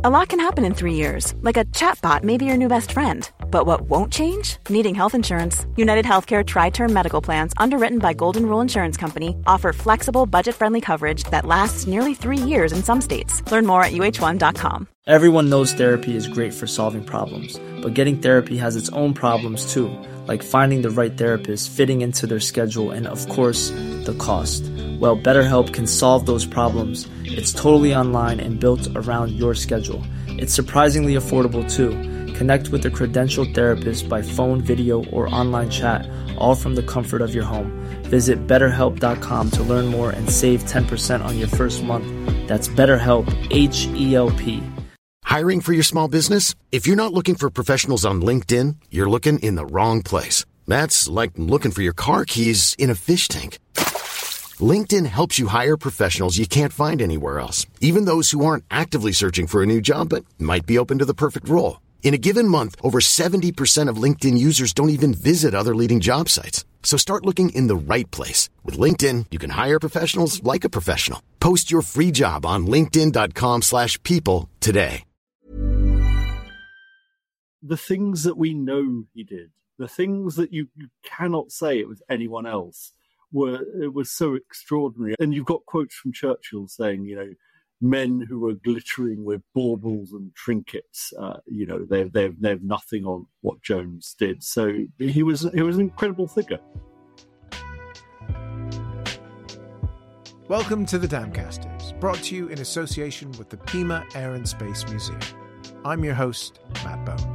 A lot can happen in 3 years, like a chatbot may be your new best friend. But what won't change? Needing health insurance. United Healthcare Tri-Term Medical Plans, underwritten by Golden Rule Insurance Company, offer flexible, budget-friendly coverage that lasts nearly 3 years in some states. Learn more at uh1.com. Everyone knows therapy is great for solving problems, but getting therapy has its own problems too, like finding the right therapist, fitting into their schedule, and of course, the cost. Well, BetterHelp can solve those problems. It's totally online and built around your schedule. It's surprisingly affordable too. Connect with a credentialed therapist by phone, video, or online chat, all from the comfort of your home. Visit BetterHelp.com to learn more and save 10% on your first month. That's BetterHelp, H-E-L-P. Hiring for your small business? If you're not looking for professionals on LinkedIn, you're looking in the wrong place. That's like looking for your car keys in a fish tank. LinkedIn helps you hire professionals you can't find anywhere else, even those who aren't actively searching for a new job but might be open to the perfect role. In a given month, over 70% of LinkedIn users don't even visit other leading job sites. So start looking in the right place. With LinkedIn, you can hire professionals like a professional. Post your free job on linkedin.com/people today. The things that we know he did, the things that you cannot say it was anyone else, it was so extraordinary. And you've got quotes from Churchill saying, men who were glittering with baubles and trinkets, they have nothing on what Jones did. So he was an incredible figure. Welcome to the Damcasters, brought to you in association with the Pima Air and Space Museum. I'm your host, Matt Bone.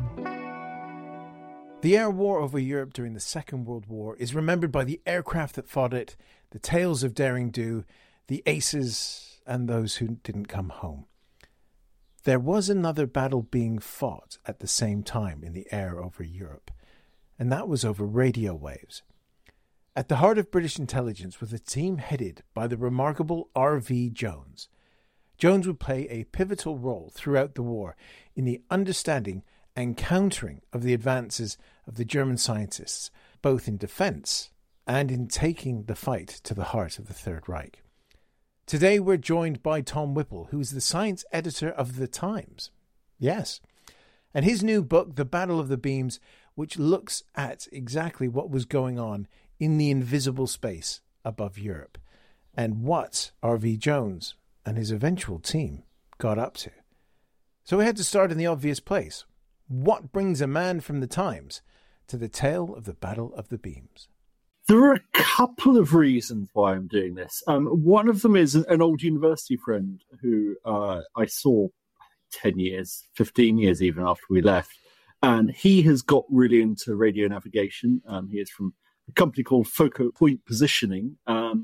The air war over Europe during the Second World War is remembered by the aircraft that fought it, the tales of daring do, the aces, and those who didn't come home. There was another battle being fought at the same time in the air over Europe, and that was over radio waves. At the heart of British intelligence was a team headed by the remarkable R.V. Jones. Jones would play a pivotal role throughout the war in the understanding and countering of the advances of the German scientists, both in defence and in taking the fight to the heart of the Third Reich. Today we're joined by Tom Whipple, who's the science editor of The Times. Yes. And his new book, The Battle of the Beams, which looks at exactly what was going on in the invisible space above Europe and what R.V. Jones and his eventual team got up to. So we had to start in the obvious place. What brings a man from the Times to the tale of the Battle of the Beams? There are a couple of reasons why I'm doing this. One of them is an old university friend who I saw 10 years, 15 years even after we left. And he has got really into radio navigation. He is from a company called Focal Point Positioning.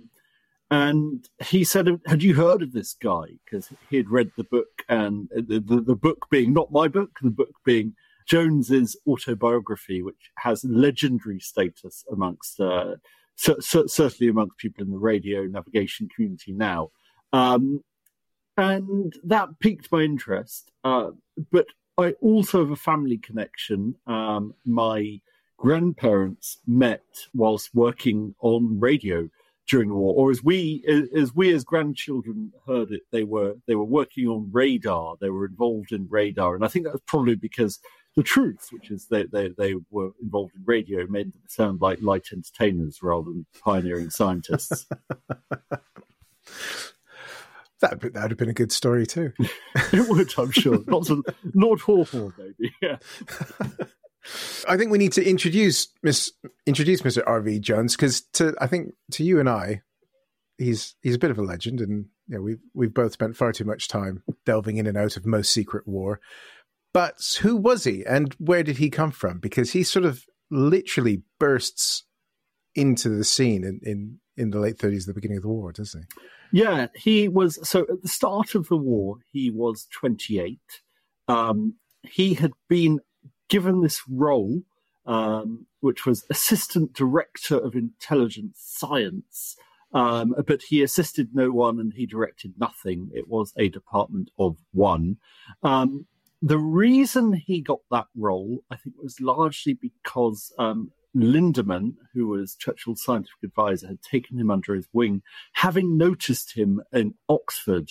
And he said, had you heard of this guy? Because he had read the book, and the book being not my book, the book being Jones's autobiography, which has legendary status amongst, certainly amongst people in the radio navigation community now. And that piqued my interest. But I also have a family connection. My grandparents met whilst working on radio during the war, or as we as grandchildren heard it, they were working on radar. They were involved in radar, and I think that's probably because the truth, which is they were involved in radio, made them sound like light entertainers rather than pioneering scientists. That would have been a good story too. It would, I'm sure. Lots of Lord Hawthorne, maybe. Yeah. I think we need to introduce Mr. R.V. Jones, because I think to you and I, he's a bit of a legend, and we've both spent far too much time delving in and out of Most Secret War. But who was he, and where did he come from? Because he sort of literally bursts into the scene in the late 30s, the beginning of the war, doesn't he? Yeah, he was. So at the start of the war, he was 28. He had been given this role, which was Assistant Director of Intelligence Science, but he assisted no one and he directed nothing. It was a department of one. The reason he got that role, I think, was largely because Lindemann, who was Churchill's scientific advisor, had taken him under his wing, having noticed him in Oxford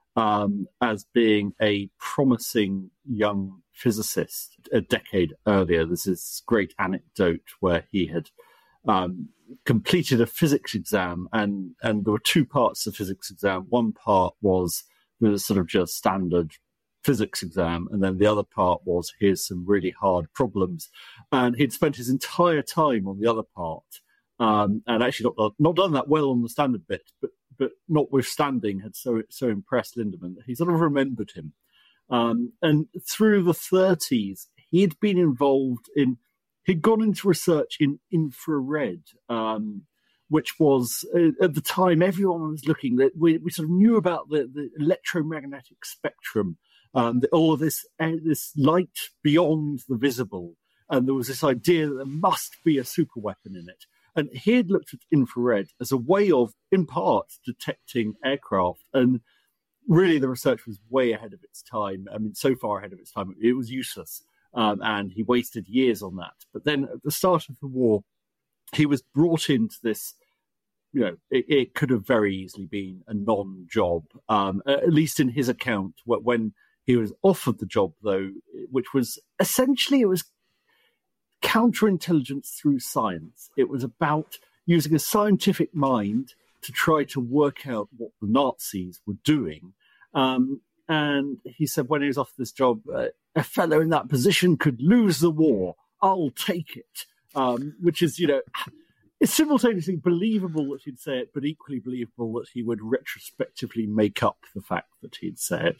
as being a promising young physicist a decade earlier. There's this great anecdote where he had completed a physics exam, and there were two parts of the physics exam. One part was sort of just standard physics exam, and then the other part was, here's some really hard problems. And he'd spent his entire time on the other part, and actually not done that well on the standard bit, but notwithstanding had so impressed Lindemann that he sort of remembered him. And through the 30s, he'd been involved he'd gone into research in infrared, which was, at the time, everyone was looking, that we sort of knew about the electromagnetic spectrum, all of this light beyond the visible. And there was this idea that there must be a superweapon in it. And he had looked at infrared as a way of, in part, detecting aircraft. And really, the research was way ahead of its time. I mean, so far ahead of its time, it was useless. And he wasted years on that. But then at the start of the war, he was brought into this, it could have very easily been a non-job, at least in his account, when he was offered the job, though, which was essentially, it was counterintelligence through science. It was about using a scientific mind to try to work out what the Nazis were doing. And he said when he was offered this job, a fellow in that position could lose the war. I'll take it. Which is, it's simultaneously believable that he'd say it, but equally believable that he would retrospectively make up the fact that he'd said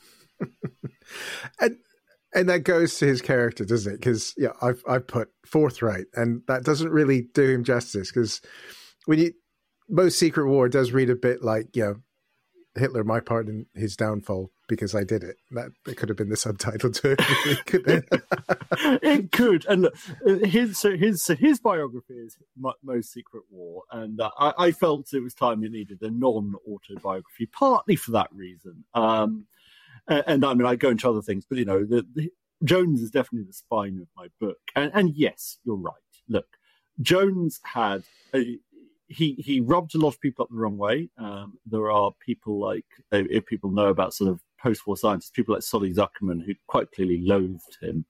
it. And that goes to his character, doesn't it? Because I've put forthright, and that doesn't really do him justice. Because most Secret War does read a bit like Hitler, my part in his downfall because I did it. That could have been the subtitle to it, couldn't it? It could. And look, his biography is Most Secret War, and I felt it was time it needed a non-autobiography, partly for that reason. And I mean, I go into other things, but Jones is definitely the spine of my book. And yes, you're right. Look, Jones had he rubbed a lot of people up the wrong way. There are people like, if people know about sort of post-war scientists, people like Solly Zuckerman, who quite clearly loathed him.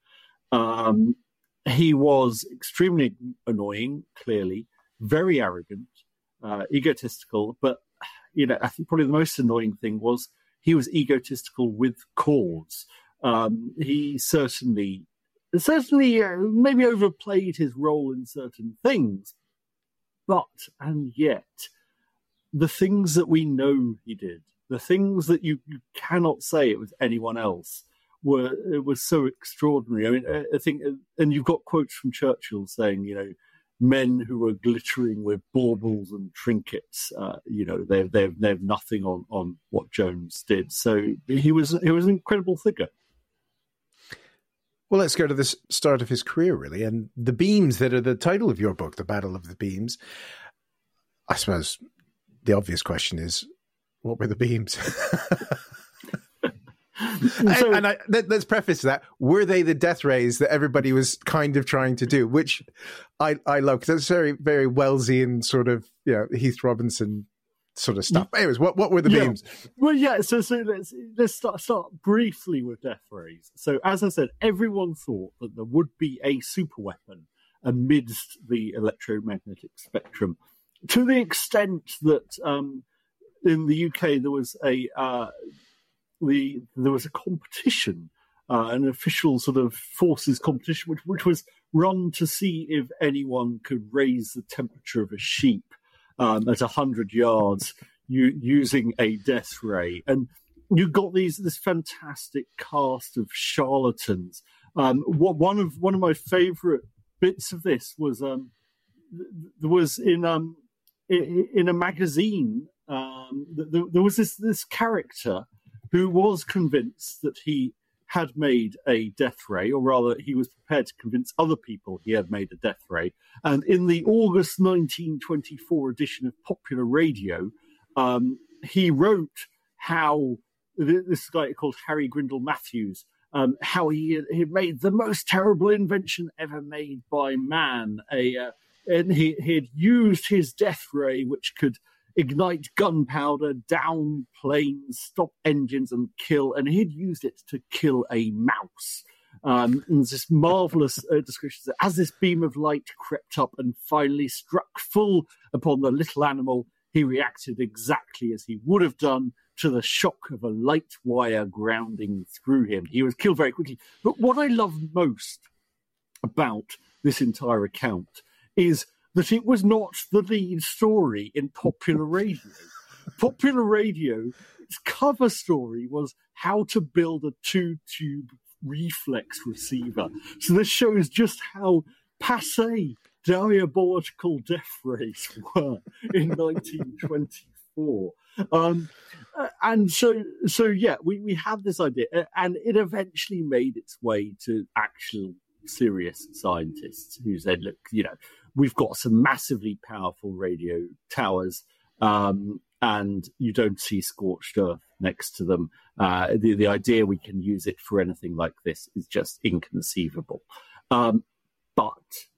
He was extremely annoying, clearly, very arrogant, egotistical. But I think probably the most annoying thing was he was egotistical with cause. He certainly maybe overplayed his role in certain things. And yet, the things that we know he did, the things that you cannot say it was anyone else, was so extraordinary. I mean, I think, and you've got quotes from Churchill saying, men who were glittering with baubles and trinkets, they have nothing on what Jones did. So he was an incredible figure. Well, let's go to the start of his career, really, and the beams that are the title of your book, The Battle of the Beams. I suppose the obvious question is, what were the beams? Let's preface that. Were they the death rays that everybody was kind of trying to do? Which I love, because that's very, very Wellesian sort of, Heath Robinson sort of stuff. Anyways, what were the beams? Well, yeah. So let's start briefly with death rays. So as I said, everyone thought that there would be a superweapon amidst the electromagnetic spectrum, to the extent that in the UK there was a competition, an official sort of forces competition, which was run to see if anyone could raise the temperature of a sheep at 100 yards using a death ray. And you got this fantastic cast of charlatans. One of my favourite bits of this was there was in a magazine. There was this character who was convinced that he had made a death ray, or rather he was prepared to convince other people he had made a death ray. And in the August 1924 edition of Popular Radio, he wrote how this guy called Harry Grindle Matthews, how he had made the most terrible invention ever made by man. And he had used his death ray, which could ignite gunpowder, down planes, stop engines, and kill. And he'd used it to kill a mouse. And there's this marvelous description that as this beam of light crept up and finally struck full upon the little animal, he reacted exactly as he would have done to the shock of a light wire grounding through him. He was killed very quickly. But what I love most about this entire account is that it was not the lead story in popular radio. Popular radio, its cover story was how to build a two-tube reflex receiver. So this shows just how passé diabolical death rays were in 1924. And so yeah, we had this idea, and it eventually made its way to actual serious scientists who said, look, we've got some massively powerful radio towers, and you don't see scorched earth next to them. The idea we can use it for anything like this is just inconceivable. But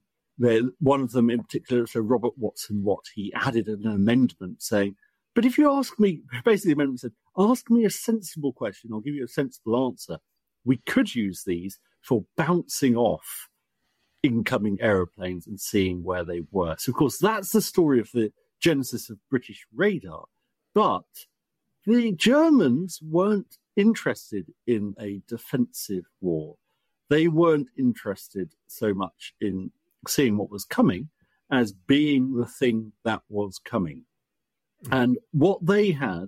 one of them in particular, so Robert Watson Watt, he added an amendment saying, but if you ask me, basically the amendment said, ask me a sensible question, I'll give you a sensible answer. We could use these for bouncing off incoming aeroplanes and seeing where they were. So, of course, that's the story of the genesis of British radar. But the Germans weren't interested in a defensive war. They weren't interested so much in seeing what was coming as being the thing that was coming. And what they had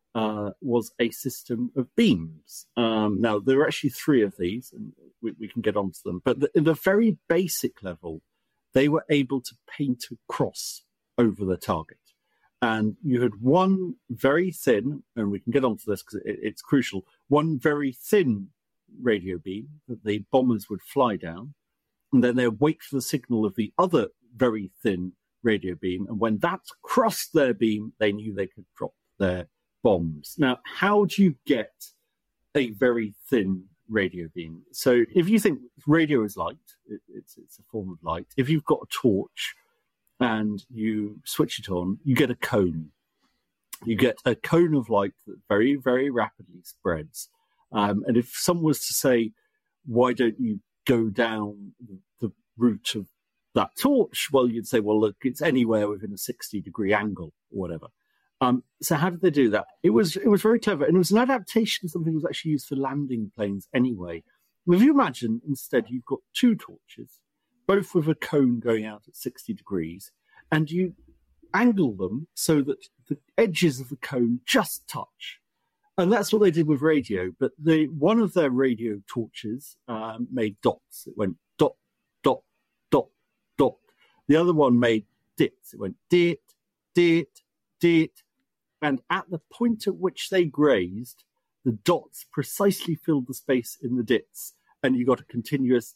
was a system of beams. Now, there are actually three of these, and we can get onto them. But in the very basic level, they were able to paint a cross over the target. And you had one very thin, and we can get onto this because it's crucial, one very thin radio beam that the bombers would fly down, and then they'd wait for the signal of the other very thin radio beam. And when that crossed their beam, they knew they could drop their bombs. Now, how do you get a very thin radio beam? So if you think radio is light, it's a form of light. If you've got a torch and you switch it on, you get a cone. You get a cone of light that very, very rapidly spreads. And if someone was to say, why don't you go down the route of that torch? Well, you'd say, well, look, it's anywhere within a 60-degree angle or whatever. So how did they do that? It was very clever, and it was an adaptation of something that was actually used for landing planes anyway. If you imagine, instead, you've got two torches, both with a cone going out at 60 degrees, and you angle them so that the edges of the cone just touch. And that's what they did with radio. But one of their radio torches made dots. It went dot, dot, dot, dot. The other one made dits. It went dit, dit, dit. And at the point at which they grazed, the dots precisely filled the space in the dits, and you got a continuous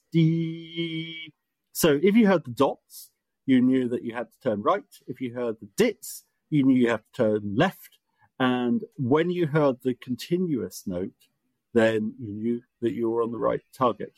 dee. So if you heard the dots, you knew that you had to turn right. If you heard the dits, you knew you had to turn left. And when you heard the continuous note, then you knew that you were on the right target.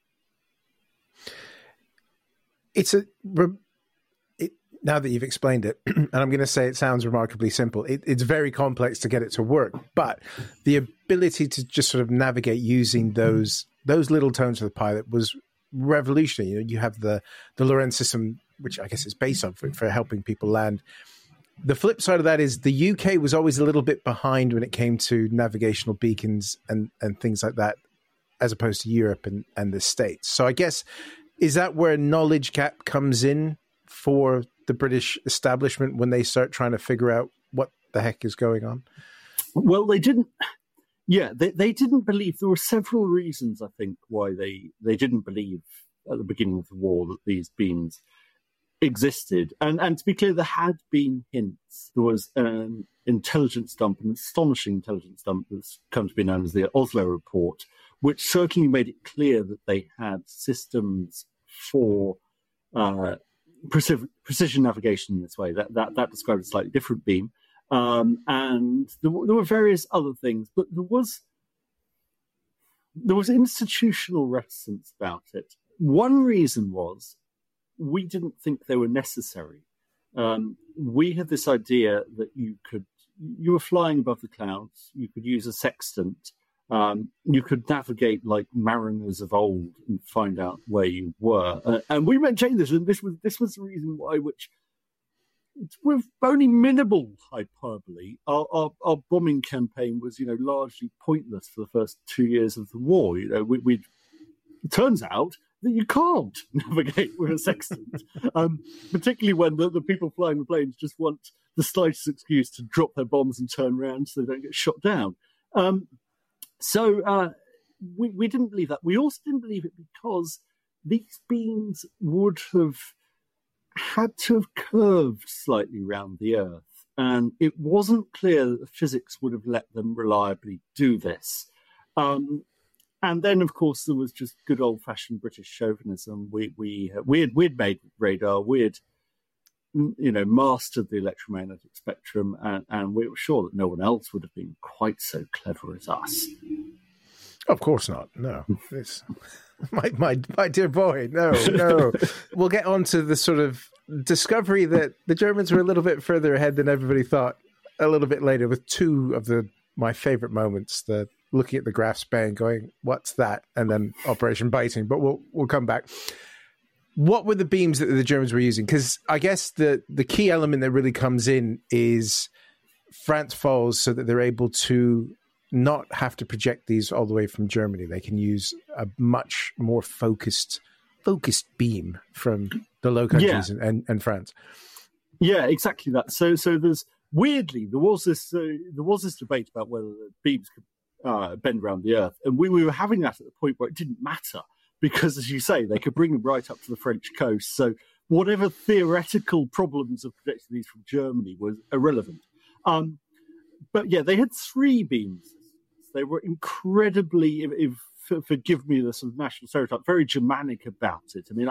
Now that you've explained it, and I'm going to say it sounds remarkably simple, it's very complex to get it to work, but the ability to just sort of navigate using those little tones of the pilot was revolutionary. You have the Lorentz system, which I guess is based on for helping people land. The flip side of that is the UK was always a little bit behind when it came to navigational beacons and things like that, as opposed to Europe and the States. So I guess, is that where knowledge gap comes in for the British establishment when they start trying to figure out what the heck is going on? Well, they didn't. Yeah, they didn't believe. There were several reasons, I think, why they didn't believe at the beginning of the war that these beams existed. And to be clear, there had been hints. There was an intelligence dump, an astonishing intelligence dump that's come to be known as the Oslo Report, which certainly made it clear that they had systems for precision navigation in this way. That described a slightly different beam. And there were various other things, but there was institutional reticence about it. One reason was we didn't think they were necessary. we had this idea that you were flying above the clouds, you could use a sextant, you could navigate like mariners of old and find out where you were. And we maintained this, and this was the reason why, which with only minimal hyperbole, our bombing campaign was, largely pointless for the first 2 years of the war. It turns out that you can't navigate with a sextant, particularly when the people flying the planes just want the slightest excuse to drop their bombs and turn around so they don't get shot down. So we didn't believe that. We also didn't believe it because these beams would have had to have curved slightly around the Earth, and it wasn't clear that the physics would have let them reliably do this. And then, of course, there was just good old-fashioned British chauvinism. We'd made radar, we'd mastered the electromagnetic spectrum, and we were sure that no one else would have been quite so clever as us. Of course not. No, it's my dear boy. No. We'll get on to the sort of discovery that the Germans were a little bit further ahead than everybody thought a little bit later, with two of my favorite moments: the looking at the Graf Spee and going, "What's that?" and then Operation Biting. But we'll come back. What were the beams that the Germans were using? Because I guess the key element that really comes in is France falls so that they're able to not have to project these all the way from Germany. They can use a much more focused beam from the Low Countries and France. Yeah, exactly that. So there's weirdly there was this debate about whether the beams could bend around the Earth, and we were having that at the point where it didn't matter because, as you say, they could bring them right up to the French coast. So whatever theoretical problems of projecting these from Germany was irrelevant. But yeah, they had three beams. They were incredibly, forgive me the sort of national stereotype, very Germanic about it. I mean,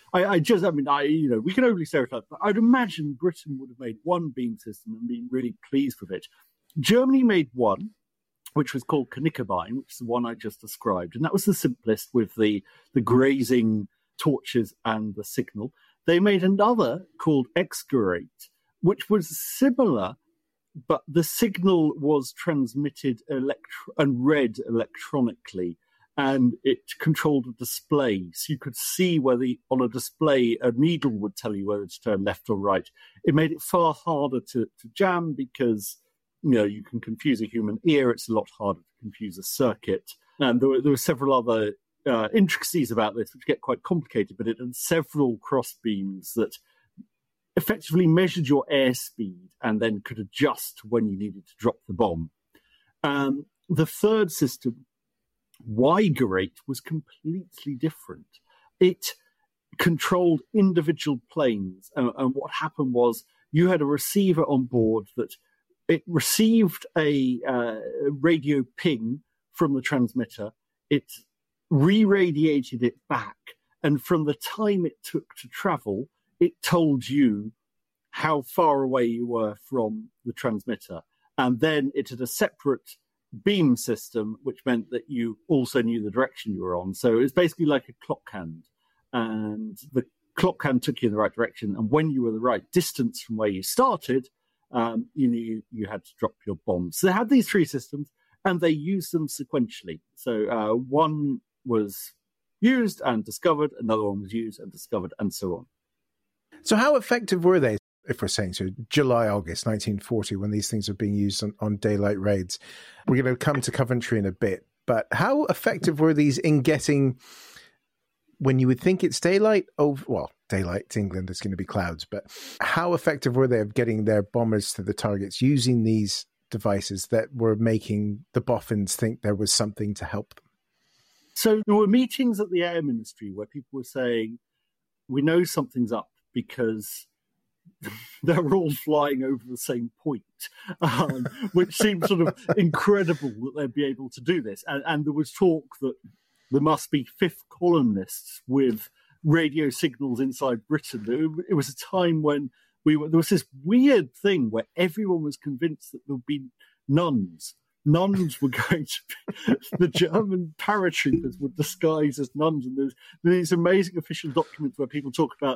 we can only stereotype, but I'd imagine Britain would have made one beam system and been really pleased with it. Germany made one, which was called Knickerbein, which is the one I just described, and that was the simplest with the grazing torches and the signal. They made another called Excurate, which was similar, but the signal was transmitted and read electronically, and it controlled a display. So you could see on a display, a needle would tell you whether to turn left or right. It made it far harder to jam because, you can confuse a human ear. It's a lot harder to confuse a circuit. And there were several other intricacies about this, which get quite complicated, but it had several cross beams that effectively measured your airspeed and then could adjust when you needed to drop the bomb. The third system, Wigurate, was completely different. It controlled individual planes, and what happened was you had a receiver on board that it received a radio ping from the transmitter, it re-radiated it back, and from the time it took to travel, it told you how far away you were from the transmitter. And then it had a separate beam system, which meant that you also knew the direction you were on. So it was basically like a clock hand. And the clock hand took you in the right direction. And when you were the right distance from where you started, you knew you had to drop your bomb. So they had these three systems, and they used them sequentially. So one was used and discovered, another one was used and discovered, and so on. So how effective were they, if we're saying so, July, August 1940, when these things are being used on daylight raids? We're going to come to Coventry in a bit, but how effective were these in getting, when you would think it's daylight, daylight to England is going to be clouds, but how effective were they of getting their bombers to the targets using these devices that were making the boffins think there was something to help them? So there were meetings at the Air Ministry where people were saying, we know something's up, because they're all flying over the same point, which seemed sort of incredible that they'd be able to do this. And there was talk that there must be fifth columnists with radio signals inside Britain. It was a time when there was this weird thing where everyone was convinced that there would be nuns. Nuns were going to be, the German paratroopers were disguised as nuns. And there's these amazing official documents where people talk about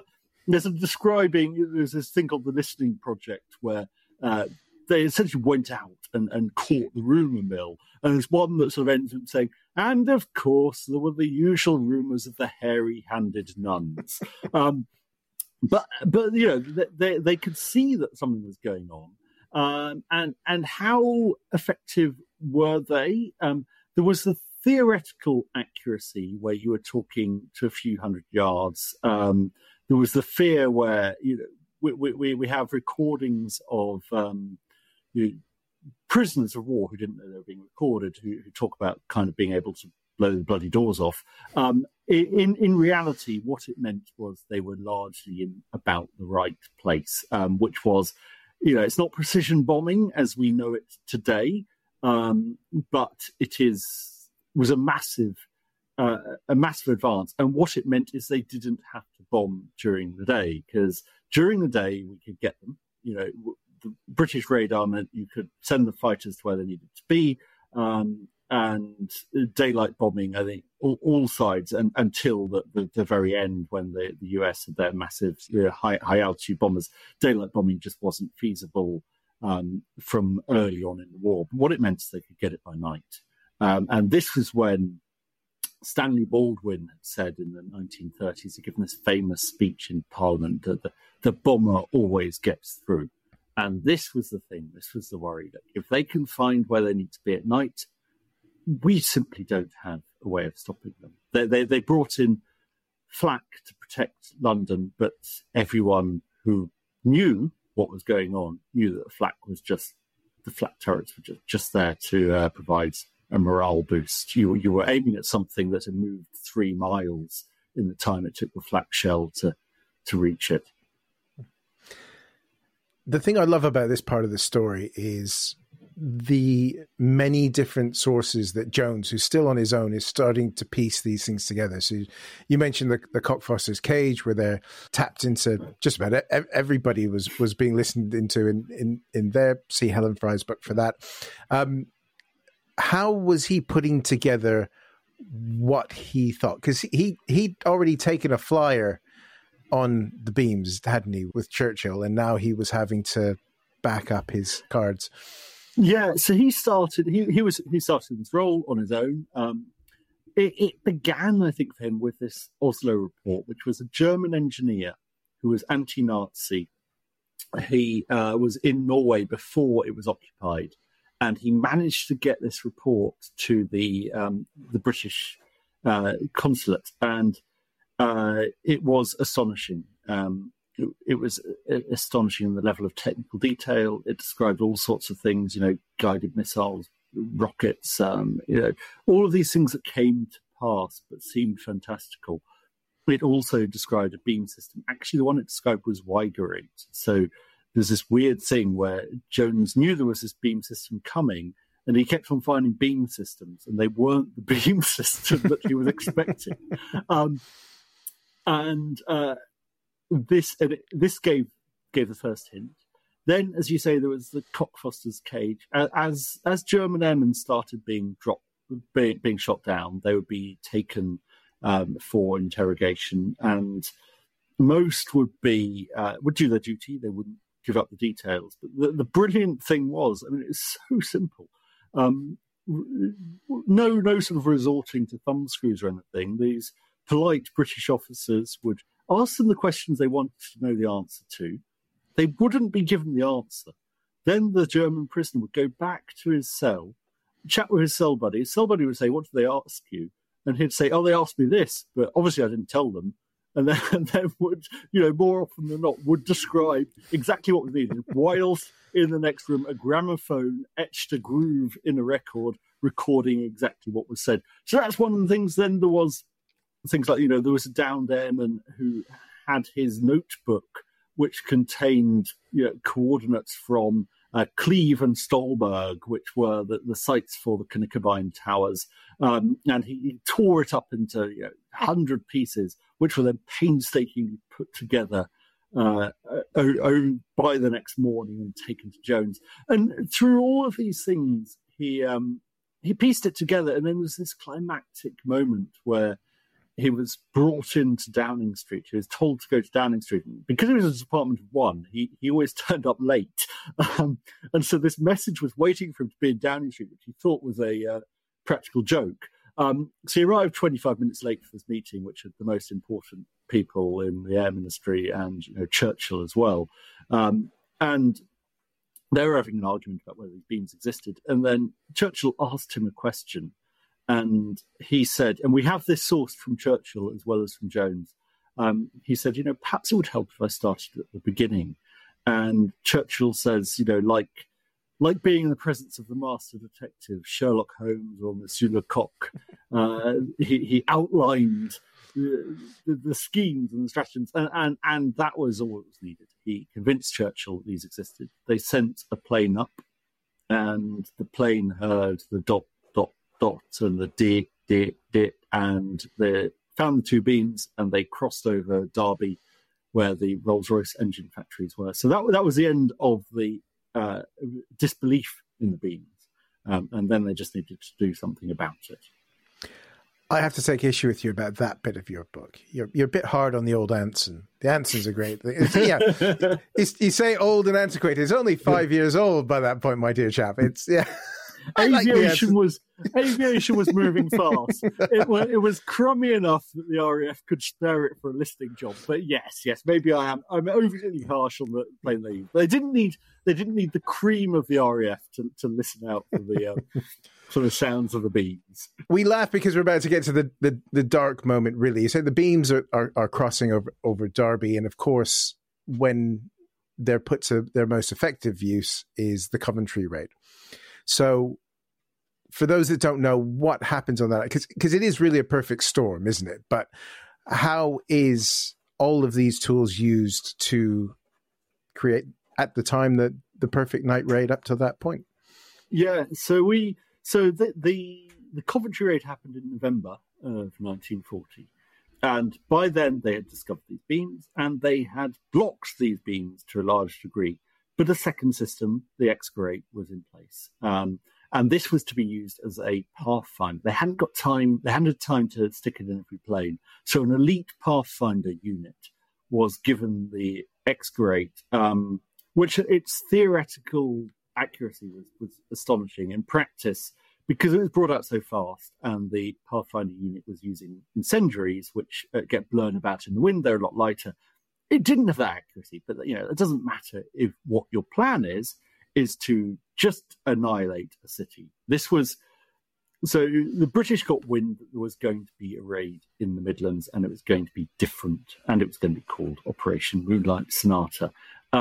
there's this thing called the Listening Project where they essentially went out and caught the rumour mill. And there's one that sort of ends with saying, and of course, there were the usual rumours of the hairy-handed nuns. But they could see that something was going on. And how effective were they? There was the theoretical accuracy where you were talking to a few hundred yards. There was the fear where we have recordings of prisoners of war who didn't know they were being recorded, who talk about kind of being able to blow the bloody doors off. In reality, what it meant was they were largely in about the right place, which was, it's not precision bombing as we know it today, but it was a massive advance. And what it meant is they didn't have to bomb during the day, because during the day we could get them. The British radar meant you could send the fighters to where they needed to be, and daylight bombing, I think, all sides, and until the very end when the US had their massive high altitude bombers. Daylight bombing just wasn't feasible from early on in the war. But what it meant is they could get it by night. And this was when Stanley Baldwin had said in the 1930s, he'd given this famous speech in Parliament that the bomber always gets through. And this was the thing, this was the worry, that if they can find where they need to be at night, we simply don't have a way of stopping them. They brought in flak to protect London, but everyone who knew what was going on knew that the flak turrets were just there to provide a morale boost. You were aiming at something that had moved 3 miles in the time it took the flak shell to reach it. The thing I love about this part of the story is the many different sources that Jones, who's still on his own, is starting to piece these things together. So you mentioned the Cockfosters' cage, where they're tapped into just about everybody was being listened into in there. See Helen Fry's book for that. How was he putting together what he thought? Because he'd already taken a flyer on the beams, hadn't he, with Churchill, and now he was having to back up his cards. Yeah, so he started. He started this role on his own. It began, I think, for him with this Oslo report, which was a German engineer who was anti-Nazi. He was in Norway before it was occupied, and he managed to get this report to the British consulate, and it was astonishing. It was astonishing in the level of technical detail. It described all sorts of things, guided missiles, rockets, all of these things that came to pass but seemed fantastical. It also described a beam system. Actually, the one it described was Weigeret. So there's this weird thing where Jones knew there was this beam system coming, and he kept on finding beam systems, and they weren't the beam system that he was expecting. This gave the first hint. Then, as you say, there was the Cockfosters' cage. As German airmen started being shot down, they would be taken for interrogation, and most would do their duty. They wouldn't give up the details. But the brilliant thing was, it's so simple. No sort of resorting to thumbscrews or anything. These polite British officers would ask them the questions they wanted to know the answer to. They wouldn't be given the answer. Then the German prisoner would go back to his cell, chat with his cell buddy. His cell buddy would say, "What did they ask you?" And he'd say, "Oh, they asked me this, but obviously I didn't tell them." And then would, more often than not, would describe exactly what was needed. Whilst in the next room, a gramophone etched a groove in a record, recording exactly what was said. So that's one of the things. Then there was things like, there was a downed airman who had his notebook, which contained coordinates from Cleve and Stolberg, which were the sites for the Knickerbein Towers. And he tore it up into 100 pieces, which were then painstakingly put together by the next morning and taken to Jones. And through all of these things, he pieced it together. And then there was this climactic moment where he was brought into Downing Street. He was told to go to Downing Street. Because he was a department of one, he always turned up late. And so this message was waiting for him to be in Downing Street, which he thought was a practical joke. So he arrived 25 minutes late for this meeting, which are the most important people in the air ministry, and Churchill as well. And they were having an argument about whether these beams existed. And then Churchill asked him a question. And he said, and we have this sourced from Churchill as well as from Jones. He said, perhaps it would help if I started at the beginning. And Churchill says, like being in the presence of the master detective, Sherlock Holmes or Monsieur Lecoq. He outlined the schemes and the stratagems, and that was all that was needed. He convinced Churchill that these existed. They sent a plane up, and the plane heard the dot, dot, dot, and the dick, dick, dick, and they found the two beams, and they crossed over Derby, where the Rolls-Royce engine factories were. So that was the end of the disbelief in the beams, and then they just needed to do something about it. I have to take issue with you about that bit of your book. You're a bit hard on the old Anson. The Ansons are great. You say old and antiquated. It's only 5 years old by that point, my dear chap. It's Aviation was moving fast. It was crummy enough that the RAF could spare it for a listing job. But yes, maybe I'm overly harsh on the plane they used. They didn't need the cream of the RAF to listen out for the sort of sounds of the beams. We laugh because we're about to get to the dark moment. Really, you say the beams are crossing over Derby, and of course, when they're put to their most effective use is the Coventry raid. So, for those that don't know what happens on that, because it is really a perfect storm, isn't it? But how is all of these tools used to create, at the time, the perfect night raid up to that point? Yeah, so the Coventry raid happened in November of 1940. And by then they had discovered these beams, and they had blocked these beams to a large degree. But a second system, the Excavate, was in place. And this was to be used as a pathfinder. They hadn't had time to stick it in every plane. So an elite pathfinder unit was given the Excavate, which its theoretical accuracy was astonishing. In practice, because it was brought out so fast, and the pathfinder unit was using incendiaries, which get blown about in the wind, they're a lot lighter. It didn't have that accuracy, but it doesn't matter if what your plan is to just annihilate a city. So the British got wind that there was going to be a raid in the Midlands, and it was going to be different, and it was going to be called Operation Moonlight Sonata.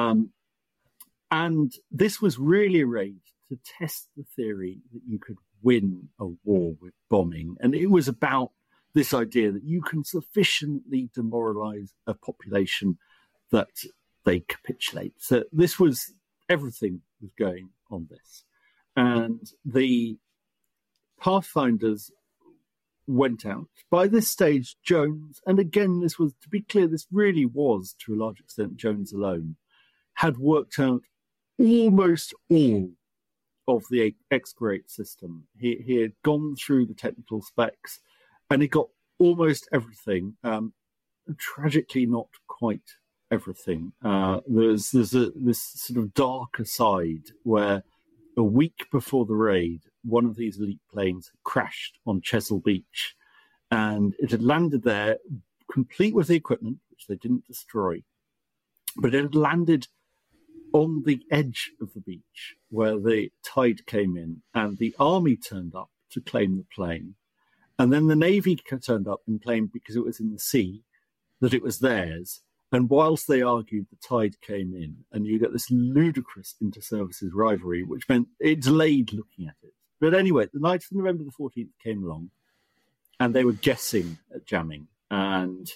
And this was really a raid to test the theory that you could win a war with bombing, and it was about this idea that you can sufficiently demoralize a population that they capitulate. So everything was going on this. And the Pathfinders went out. By this stage, Jones, and again, this was, to be clear, this really was, to a large extent, Jones alone, had worked out almost all of the Excavate system. He had gone through the technical specs, and he got almost everything. Tragically, not quite everything. There's this sort of darker side where a week before the raid, one of these elite planes had crashed on Chesil Beach, and it had landed there complete with the equipment, which they didn't destroy, but it had landed on the edge of the beach where the tide came in, and the army turned up to claim the plane. And then the Navy turned up and claimed, because it was in the sea, that it was theirs. And whilst they argued, the tide came in, and you get this ludicrous inter-services rivalry, which meant it delayed looking at it. But anyway, the night of November the 14th came along, and they were guessing at jamming. And,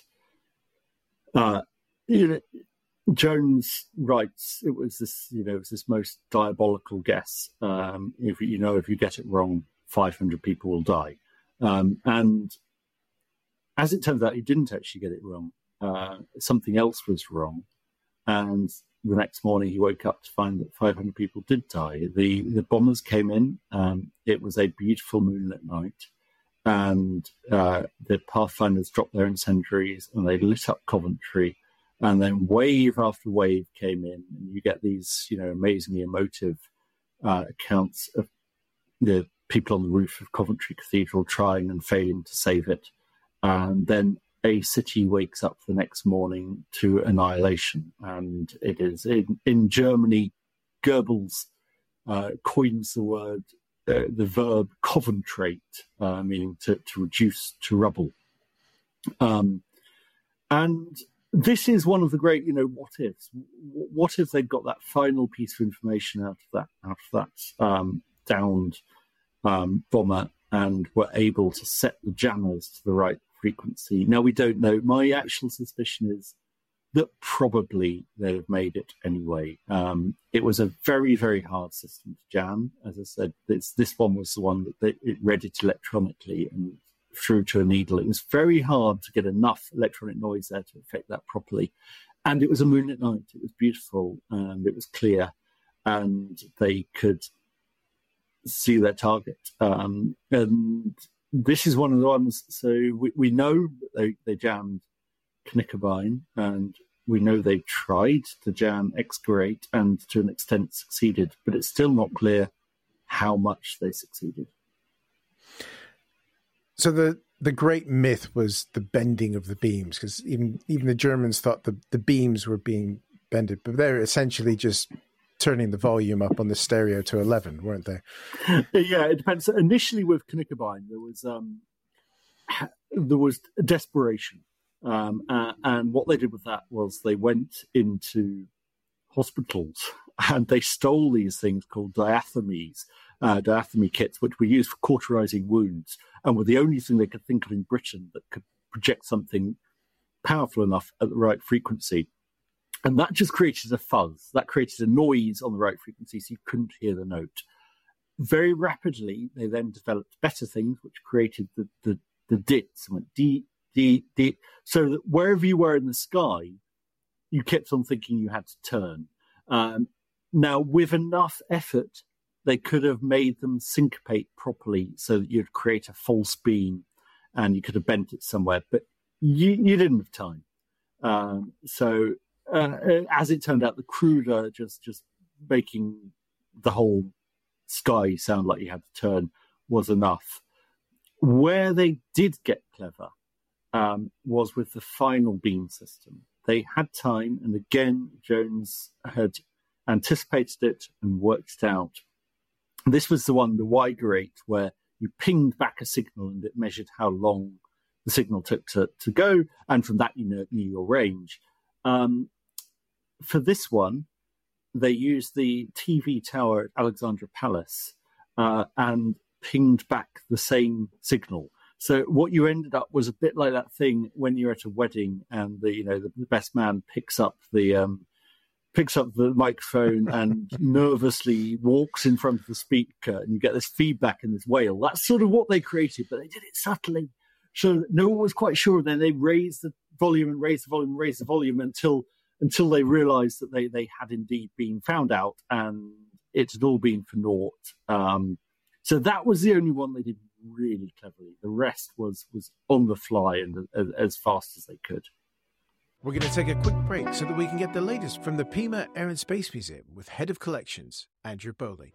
Jones writes, it was this most diabolical guess. If you get it wrong, 500 people will die. And as it turns out, he didn't actually get it wrong. Something else was wrong. And the next morning he woke up to find that 500 people did die. The bombers came in. It was a beautiful moonlit night. and the Pathfinders dropped their incendiaries, and they lit up Coventry, and then wave after wave came in, and you get these, amazingly emotive accounts of the people on the roof of Coventry Cathedral trying and failing to save it, and then a city wakes up the next morning to annihilation. And it is in Germany, Goebbels coins the word, the verb coventrate, meaning to reduce to rubble. And this is one of the great, what ifs. What if they'd got that final piece of information out of that downed bomber, and were able to set the jammers to the right frequency? Now, we don't know. My actual suspicion is that probably they'd have made it anyway. It was a very, very hard system to jam. As I said, this one was the one that it read it electronically and through to a needle. It was very hard to get enough electronic noise there to affect that properly. And it was a moonlit night. It was beautiful, and it was clear, and they could see their target. And this is one of the ones, so we know they jammed Knickerbein, and we know they tried to jam Excoriate, and to an extent succeeded, but it's still not clear how much they succeeded. So the great myth was the bending of the beams, because even the Germans thought the beams were being bended, but they're essentially just turning the volume up on the stereo to 11, weren't they? Yeah, it depends. Initially with Knickerbein, there was desperation. And what they did with that was they went into hospitals and they stole these things called diathermy kits, which were used for cauterizing wounds, and were the only thing they could think of in Britain that could project something powerful enough at the right frequency. And that just created a fuzz. That created a noise on the right frequency, so you couldn't hear the note. Very rapidly, they then developed better things, which created the dits, and went dee, dee, dee, so that wherever you were in the sky, you kept on thinking you had to turn. Now, with enough effort, they could have made them syncopate properly so that you'd create a false beam, and you could have bent it somewhere, but you didn't have time. As it turned out, the cruder just making the whole sky sound like you had to turn was enough. Where they did get clever was with the final beam system. They had time, and again, Jones had anticipated it and worked it out. This was the one, the Wigerate, where you pinged back a signal and it measured how long the signal took to go, and from that you knew your range. For this one, they used the TV tower at Alexandra Palace and pinged back the same signal. So what you ended up was a bit like that thing when you're at a wedding and the best man picks up the microphone and nervously walks in front of the speaker, and you get this feedback and this wail. That's sort of what they created, but they did it subtly, so no one was quite sure. Then they raised the volume and raised the volume and raised the volume until they realised that they had indeed been found out, and it had all been for naught. So that was the only one they did really cleverly. The rest was on the fly and as fast as they could. We're going to take a quick break so that we can get the latest from the Pima Air and Space Museum with Head of Collections, Andrew Bowley.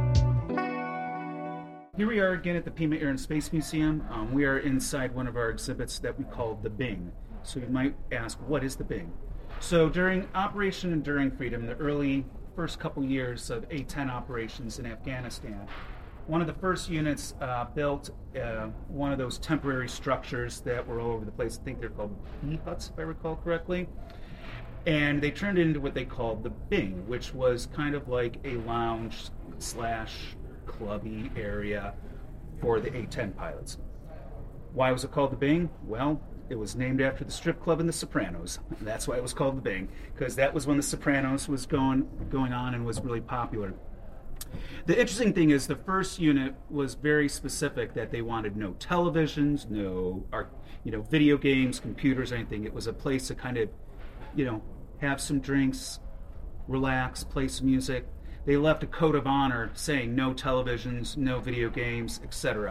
Here we are again at the Pima Air and Space Museum. We are inside one of our exhibits that we call the Bing. So you might ask, what is the Bing? So during Operation Enduring Freedom, the first couple years of A-10 operations in Afghanistan, one of the first units built one of those temporary structures that were all over the place. I think they're called bee huts, if I recall correctly. And they turned it into what they called the Bing, which was kind of like a lounge / clubby area for the A-10 pilots. Why was it called the Bing? Well, it was named after the strip club in The Sopranos. That's why it was called the Bing, because that was when The Sopranos was going on and was really popular. The interesting thing is the first unit was very specific that they wanted no televisions, no video games, computers, anything. It was a place to kind of, have some drinks, relax, play some music. They left a code of honor saying no televisions, no video games, etc.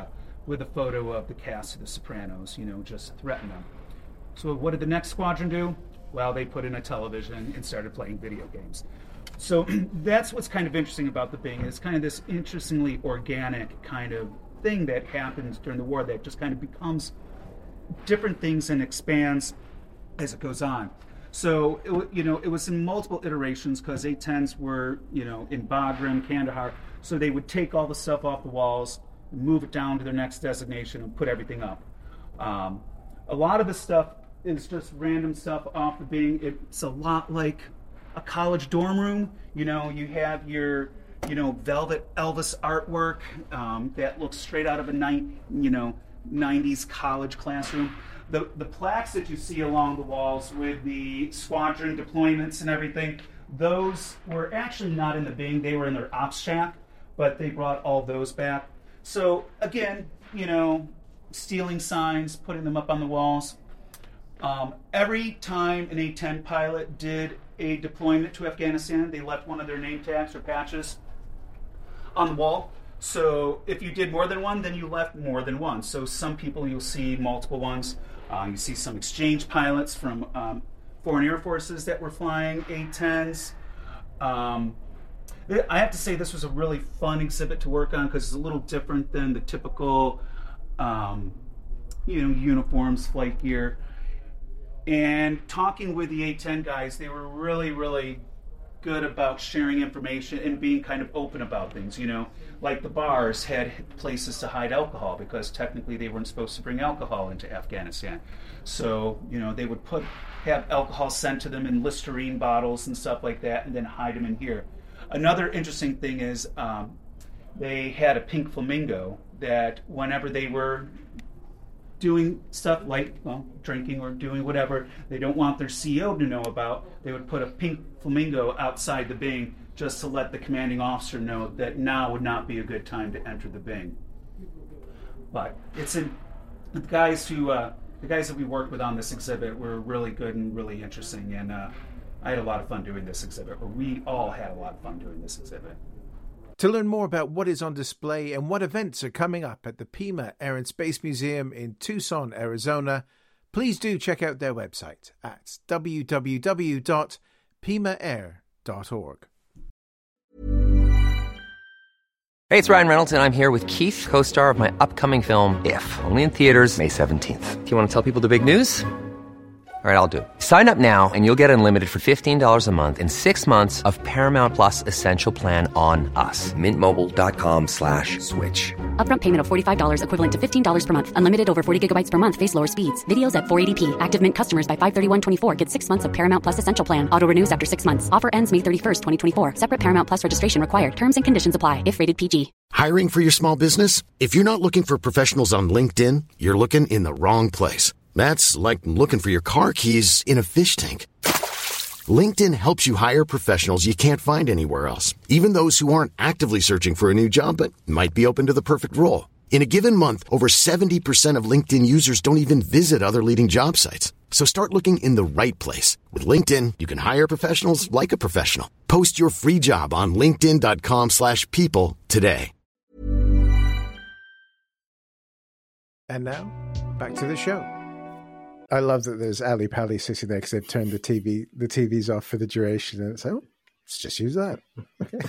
with a photo of the cast of The Sopranos, just threaten them. So what did the next squadron do? Well, they put in a television and started playing video games. So that's what's kind of interesting about the Bing. It's kind of this interestingly organic kind of thing that happens during the war that just kind of becomes different things and expands as it goes on. So, it was in multiple iterations because A-10s were, in Bagram, Kandahar. So they would take all the stuff off the walls, move it down to their next designation, and put everything up. A lot of the stuff is just random stuff off the Bing. It's a lot like a college dorm room. You have your, velvet Elvis artwork that looks straight out of a 90s college classroom. The plaques that you see along the walls with the squadron deployments and everything, those were actually not in the Bing. They were in their ops shack, but they brought all those back. So again, stealing signs, putting them up on the walls. Every time an A-10 pilot did a deployment to Afghanistan, they left one of their name tags or patches on the wall. So if you did more than one, then you left more than one. So some people, you'll see multiple ones. You see some exchange pilots from foreign air forces that were flying A-10s. I have to say this was a really fun exhibit to work on because it's a little different than the typical, uniforms, flight gear. And talking with the A-10 guys, they were really, really good about sharing information and being kind of open about things, like the bars had places to hide alcohol because technically they weren't supposed to bring alcohol into Afghanistan. So, they would have alcohol sent to them in Listerine bottles and stuff like that and then hide them in here. Another interesting thing is they had a pink flamingo that whenever they were doing stuff like drinking or doing whatever they don't want their CO to know about, they would put a pink flamingo outside the Bing just to let the commanding officer know that now would not be a good time to enter the Bing. But the guys that we worked with on this exhibit were really good and really interesting, and I had a lot of fun doing this exhibit, or we all had a lot of fun doing this exhibit. To learn more about what is on display and what events are coming up at the Pima Air and Space Museum in Tucson, Arizona, please do check out their website at www.pimaair.org. Hey, it's Ryan Reynolds, and I'm here with Keith, co-star of my upcoming film, If, only in theaters May 17th. Do you want to tell people the big news? All right, I'll do it. Sign up now and you'll get unlimited for $15 a month and 6 months of Paramount Plus Essential Plan on us. MintMobile.com/switch. Upfront payment of $45 equivalent to $15 per month. Unlimited over 40 gigabytes per month. Face lower speeds. Videos at 480p. Active Mint customers by 531.24 get 6 months of Paramount Plus Essential Plan. Auto renews after 6 months. Offer ends May 31st, 2024. Separate Paramount Plus registration required. Terms and conditions apply if rated PG. Hiring for your small business? If you're not looking for professionals on LinkedIn, you're looking in the wrong place. That's like looking for your car keys in a fish tank. LinkedIn helps you hire professionals you can't find anywhere else, even those who aren't actively searching for a new job but might be open to the perfect role. In a given month, over 70% of LinkedIn users don't even visit other leading job sites. So start looking in the right place. With LinkedIn, you can hire professionals like a professional. Post your free job on linkedin.com/people today. And now, back to the show. I love that there's Ali Pali sitting there because they've turned the TVs off for the duration, and it's like, let's just use that. Okay.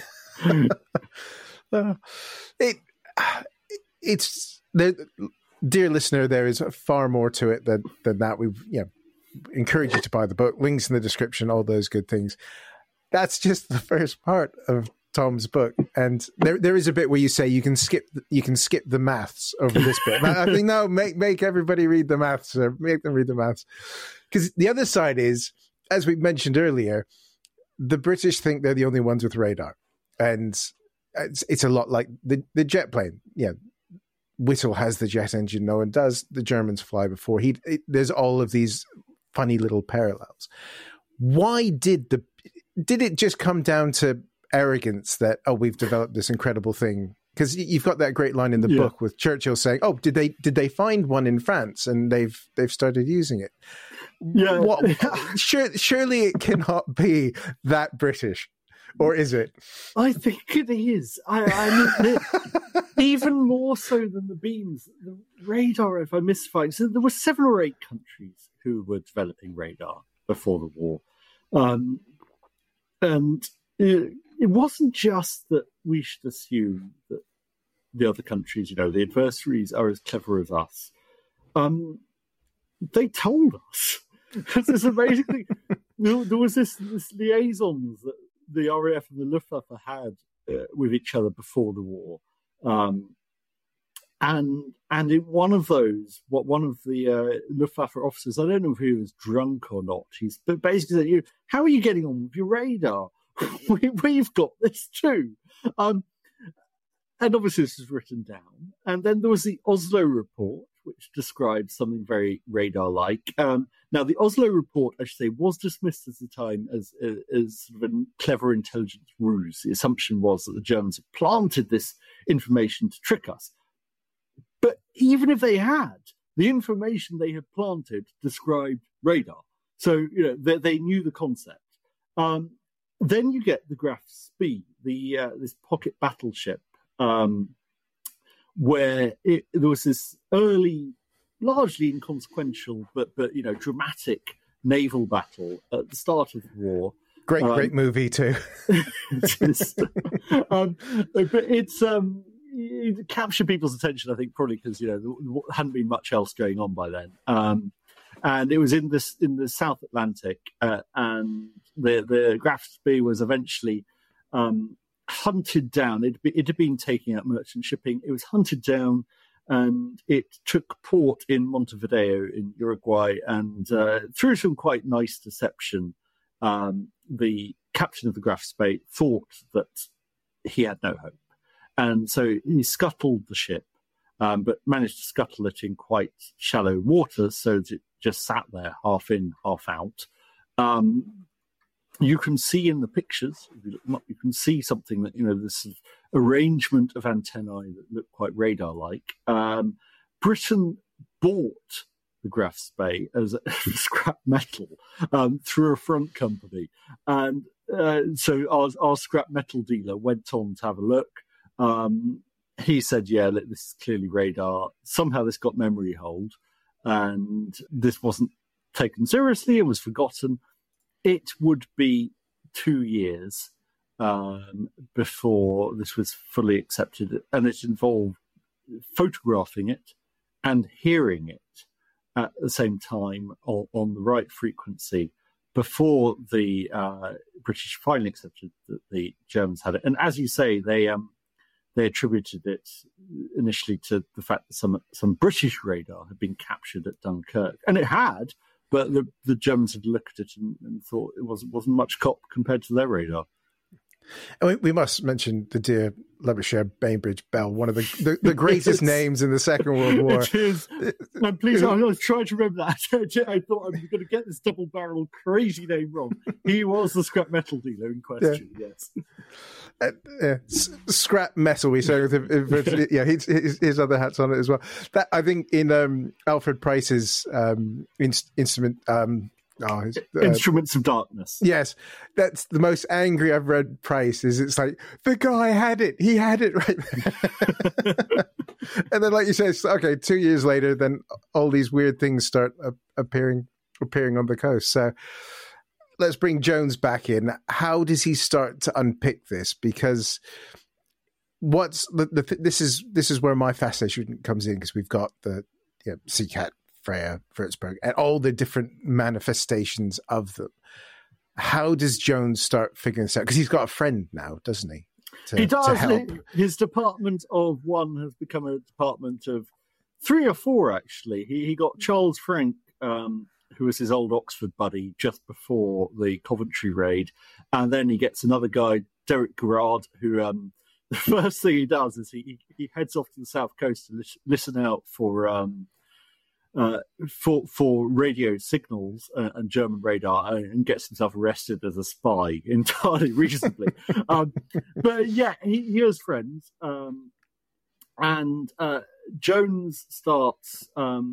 It's dear listener, there is far more to it than that. We encourage you to buy the book. Links in the description, all those good things. That's just the first part of Tom's book, and there is a bit where you say you can skip the maths over this bit. I think no, make everybody read the maths, or make them read the maths, because the other side is, as we mentioned earlier, the British think they're the only ones with radar, and it's a lot like the jet plane. Yeah, Whittle has the jet engine, no one does. The Germans fly before there's all of these funny little parallels. Why did it just come down to arrogance that, we've developed this incredible thing? Because you've got that great line in the book with Churchill saying, did they find one in France and they've started using it? Surely it cannot be that British, or is it? I think it is. I admit even more so than the beams, the radar, if I misfind. So there were 7 or 8 countries who were developing radar before the war. And it wasn't just that we should assume that the other countries, the adversaries, are as clever as us. They told us. It's amazing. There was this liaisons that the RAF and the Luftwaffe had with each other before the war. And in one of those, one of the Luftwaffe officers, I don't know if he was drunk or not, but basically said, how are you getting on with your radar? We've got this too. And obviously this was written down. And then there was the Oslo report, which described something very radar-like. Now, the Oslo report, I should say, was dismissed at the time as sort of a clever intelligence ruse. The assumption was that the Germans had planted this information to trick us. But even if they had, the information they had planted described radar. So, they knew the concept. Then you get the Graf Spee, this pocket battleship, where there was this early, largely inconsequential, but dramatic naval battle at the start of the war. Great movie too. But it captured people's attention, I think, probably because there hadn't been much else going on by then. And it was in the South Atlantic, and the Graf Spee was eventually hunted down. It had been taking out merchant shipping. It was hunted down, and it took port in Montevideo in Uruguay. And through some quite nice deception, the captain of the Graf Spee thought that he had no hope, and so he scuttled the ship, but managed to scuttle it in quite shallow waters, so that it just sat there, half in, half out. You can see in the pictures, if you look them up, you can see something that, this sort of arrangement of antennae that look quite radar-like. Britain bought the Graf Spee as scrap metal through a front company. And so our scrap metal dealer went on to have a look. He said, yeah, look, this is clearly radar. Somehow this got memory hold, and this wasn't taken seriously and was forgotten. It would be 2 years before this was fully accepted, and it involved photographing it and hearing it at the same time on the right frequency before the British finally accepted that the Germans had it. And as you say, they attributed it initially to the fact that some British radar had been captured at Dunkirk, and it had. But the Germans had looked at it and thought it wasn't much compared to their radar. And we must mention the dear Labouchere Bainbridge Bell, one of the greatest names in the Second World War. It is. And please, I was trying to remember that. I thought I was going to get this double-barreled crazy name wrong. He was the scrap metal dealer in question, yes. Scrap metal, we say. His other hats on it as well. That, I think, in Alfred Price's instrument... Instruments of Darkness. Yes, that's the most angry I've read Price. It's like, the guy had it. He had it right there. And then, like you say, okay, 2 years later, then all these weird things start appearing on the coast. So let's bring Jones back in. How does he start to unpick this? Because this is where my fascination comes in, because we've got the Seacat, Freya, Würzburg, and all the different manifestations of them. How does Jones start figuring this out? Because he's got a friend now, doesn't he? He does. To help. His department of one has become a department of 3 or 4, actually. He got Charles Frank, who was his old Oxford buddy, just before the Coventry raid. And then he gets another guy, Derek Garrard, who the first thing he does is he heads off to the south coast to listen out for radio signals and German radar, and gets himself arrested as a spy entirely reasonably. But yeah, he has friends, and Jones starts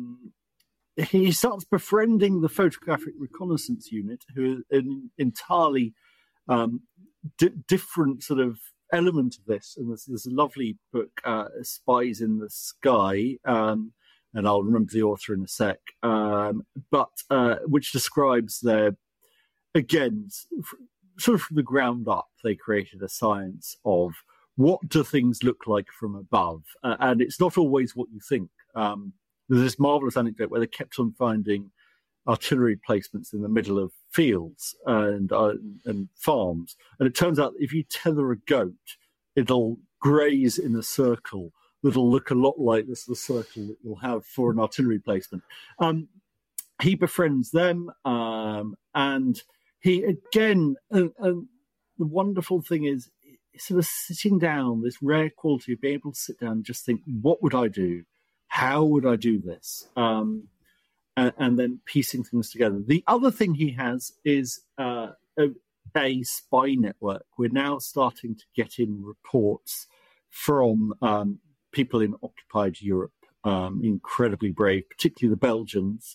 befriending the Photographic Reconnaissance Unit, who are an entirely different sort of element of this, and there's a lovely book, Spies in the Sky, and I'll remember the author in a sec, but which describes their, again, sort of from the ground up, they created a science of what do things look like from above, and it's not always what you think. There's this marvellous anecdote where they kept on finding artillery placements in the middle of fields and farms. And it turns out if you tether a goat, it'll graze in a circle that'll look a lot like the circle that you'll have for an artillery placement. He befriends them, and he, again, the wonderful thing is sort of sitting down, this rare quality of being able to sit down and just think, what would I do? How would I do this? And then piecing things together. The other thing he has is a spy network. We're now starting to get in reports from people in occupied Europe, incredibly brave, particularly the Belgians.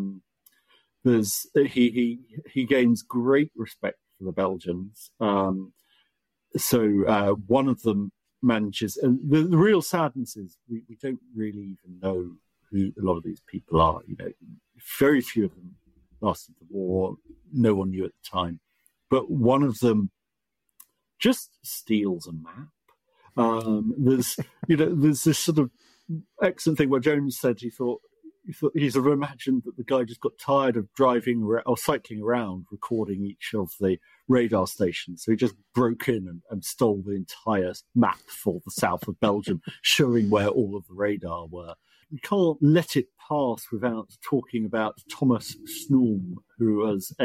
He gains great respect for the Belgians. So one of them manages, and the real sadness is we don't really even know who a lot of these people are. Very few of them lasted the war. No one knew at the time. But one of them just steals a map. There's this sort of excellent thing where Jones said he thought he sort of imagined that the guy just got tired of driving or cycling around recording each of the radar stations. So he just broke in and stole the entire map for the south of Belgium, showing where all of the radar were. We can't let it pass without talking about Thomas Snoom, who was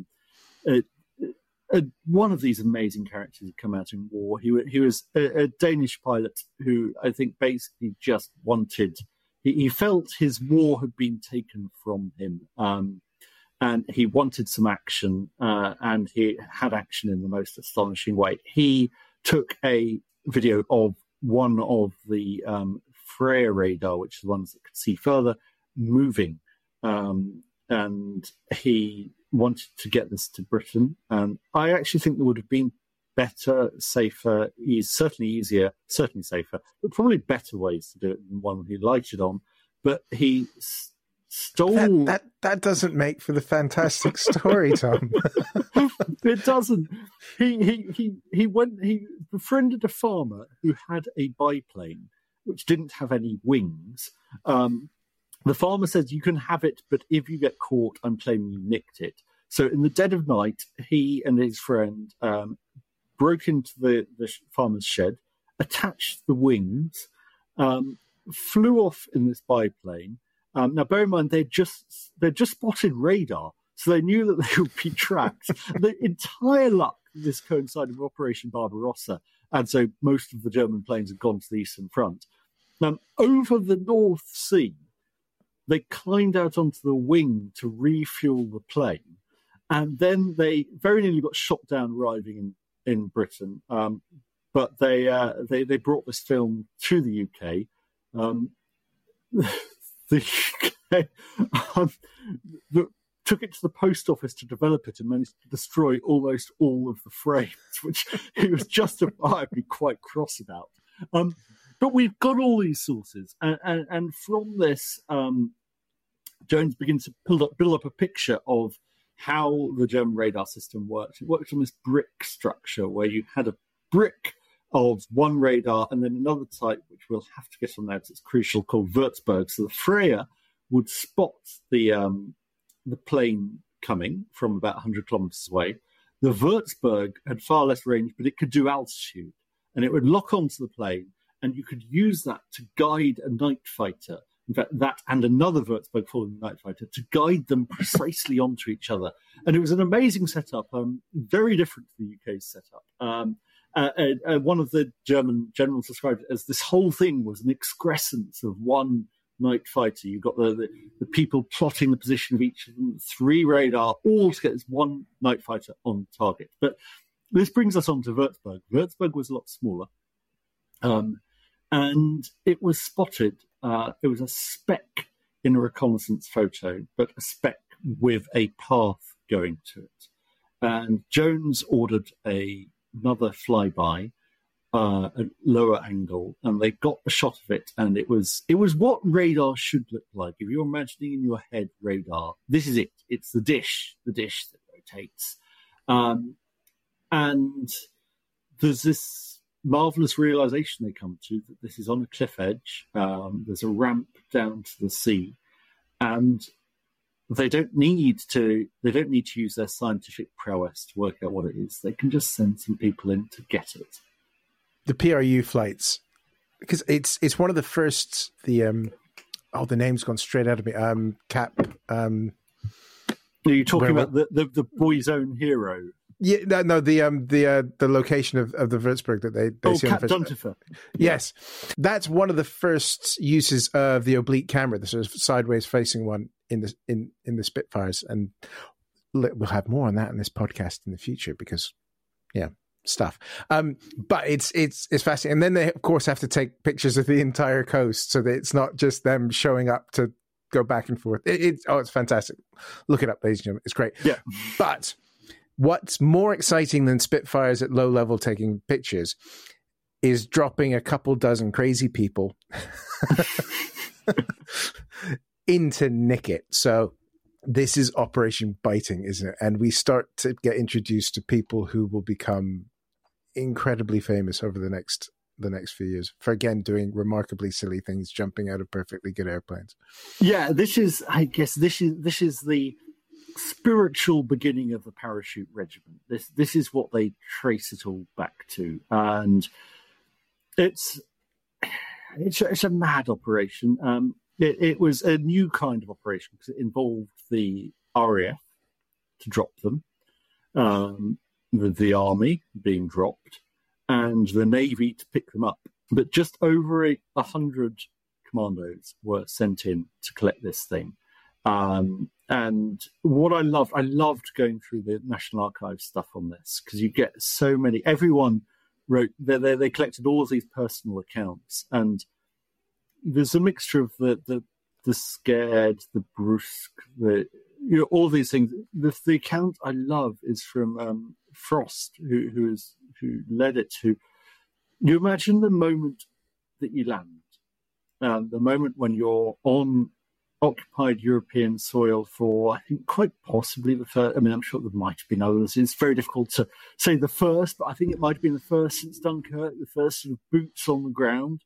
one of these amazing characters who come out in war. He was a Danish pilot who I think basically just wanted... He felt his war had been taken from him, and he wanted some action, and he had action in the most astonishing way. He took a video of one of the Freya radar, which is the ones that could see further, moving, and he wanted to get this to Britain. And I actually think there would have been better, safer, certainly easier, certainly safer, but probably better ways to do it than one he lighted on. But he stole... That doesn't make for the fantastic story, Tom. It doesn't. He befriended a farmer who had a biplane which didn't have any wings. The farmer says, you can have it, but if you get caught, I'm claiming you nicked it. So in the dead of night, he and his friend broke into the farmer's shed, attached the wings, flew off in this biplane. Now, bear in mind, they'd just spotted radar, so they knew that they would be tracked. The entire luck, this coincided with Operation Barbarossa, and so most of the German planes had gone to the Eastern Front. Now, over the North Sea, they climbed out onto the wing to refuel the plane, and then they very nearly got shot down arriving in Britain. But they brought this film to the UK. The UK took it to the post office to develop it and managed to destroy almost all of the frames, which he was justifiably quite cross about. But we've got all these sources, and from this, Jones begins to build up a picture of how the German radar system worked. It worked on this brick structure where you had a brick of one radar and then another type, which we'll have to get on there because it's crucial, called Würzburg. So the Freya would spot the plane coming from about 100 kilometers away. The Würzburg had far less range, but it could do altitude, and it would lock onto the plane, and you could use that to guide a night fighter. In fact, that and another Würzburg following the night fighter to guide them precisely onto each other. And it was an amazing setup, very different to the UK's setup. One of the German generals described it as this whole thing was an excrescence of one night fighter. You've got the people plotting the position of each of them, 3 radar, all to get this one night fighter on target. But this brings us on to Würzburg. Würzburg was a lot smaller, and it was spotted. It was a speck in a reconnaissance photo, but a speck with a path going to it. And Jones ordered another flyby, a lower angle, and they got a shot of it, and it was what radar should look like. If you're imagining in your head radar, this is it. It's the dish that rotates. And there's this marvelous realization they come to that this is on a cliff edge. There's a ramp down to the sea, and they don't need to use their scientific prowess to work out what it is. They can just send some people in to get it. The PRU flights, because it's one of the first. The name's gone straight out of me. Cap. Are you talking about the Boy's Own Hero? Yeah, no, the location of the Würzburg that they see Cap on Duntifer. Yes, that's one of the first uses of the oblique camera, the sort of sideways facing one in the Spitfires, and we'll have more on that in this podcast in the future because, yeah, stuff. But it's fascinating, and then they of course have to take pictures of the entire coast so that it's not just them showing up to go back and forth. It's fantastic. Look it up, ladies and gentlemen. It's great. Yeah, but what's more exciting than Spitfires at low level taking pictures is dropping a couple dozen crazy people into nick it. So this is Operation Biting, isn't it? And we start to get introduced to people who will become incredibly famous over the next few years for, again, doing remarkably silly things, jumping out of perfectly good airplanes. Yeah, this is the spiritual beginning of the parachute regiment. This is what they trace it all back to, and it's a mad operation. It was a new kind of operation because it involved the RAF to drop them, the Army being dropped, and the Navy to pick them up. But just over 100 commandos were sent in to collect this thing. And what I loved going through the National Archives stuff on this, because you get so many. Everyone wrote, they collected all of these personal accounts, and there's a mixture of the scared, the brusque, all these things. The account I love is from Frost, who led it. You imagine the moment that you land, the moment when you're on occupied European soil for, I think, quite possibly the first. I mean, I'm sure there might have been others. It's very difficult to say the first, but I think it might have been the first since Dunkirk, the first sort of boots on the ground.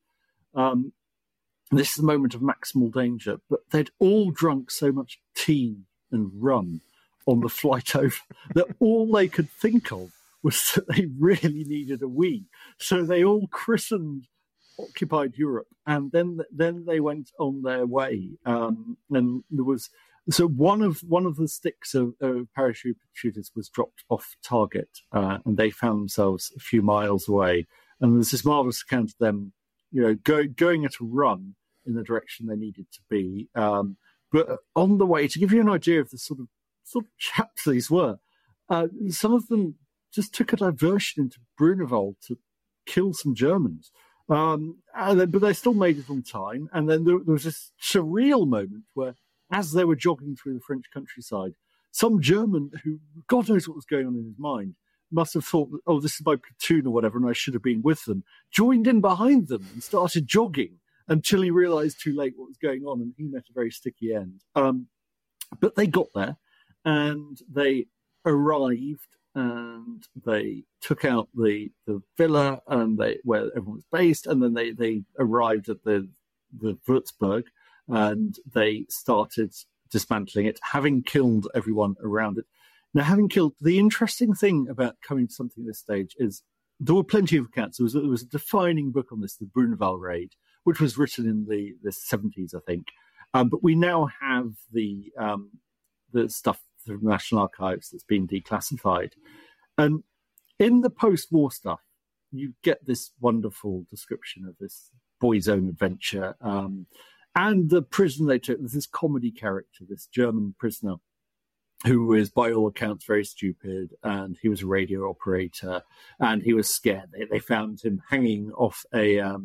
This is the moment of maximal danger, but they'd all drunk so much tea and rum on the flight over that all they could think of was that they really needed a wee. So they all christened occupied Europe, and then they went on their way. And there was one of the sticks of parachute shooters was dropped off target, and they found themselves a few miles away. And there's this marvelous account of them, going at a run in the direction they needed to be. But on the way, to give you an idea of the sort of chaps these were, some of them just took a diversion into Brunewald to kill some Germans. But they still made it on time. And then there was this surreal moment where, as they were jogging through the French countryside, some German who, God knows what was going on in his mind, must have thought, oh, this is my platoon or whatever, and I should have been with them, joined in behind them and started jogging until he realised too late what was going on, and he met a very sticky end. But they got there, and they arrived, and they took out the villa and where everyone was based, and then they arrived at the Würzburg, and they started dismantling it, having killed everyone around it. Now, the interesting thing about coming to something at this stage is there were plenty of accounts. There was a defining book on this, the Brunewald raid, which was written in the 70s, I think. But we now have the stuff from the National Archives that's been declassified. And in the post-war stuff, you get this wonderful description of this boy's own adventure. And the prison they took, there's this comedy character, this German prisoner, who is, by all accounts, very stupid, and he was a radio operator, and he was scared. They found him hanging off a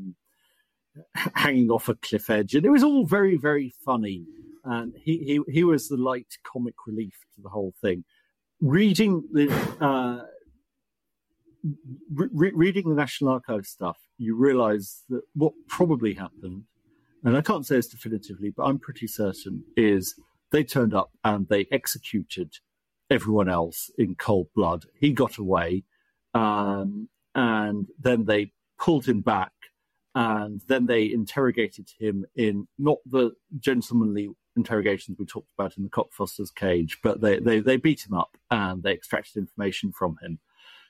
cliff edge, and it was all very, very funny. And he was the light comic relief to the whole thing. Reading reading the National Archives stuff, you realise that what probably happened, and I can't say this definitively, but I'm pretty certain, is they turned up and they executed everyone else in cold blood. He got away, and then they pulled him back, and then they interrogated him in not the gentlemanly interrogations we talked about in the Cockfosters cage, but they beat him up and they extracted information from him.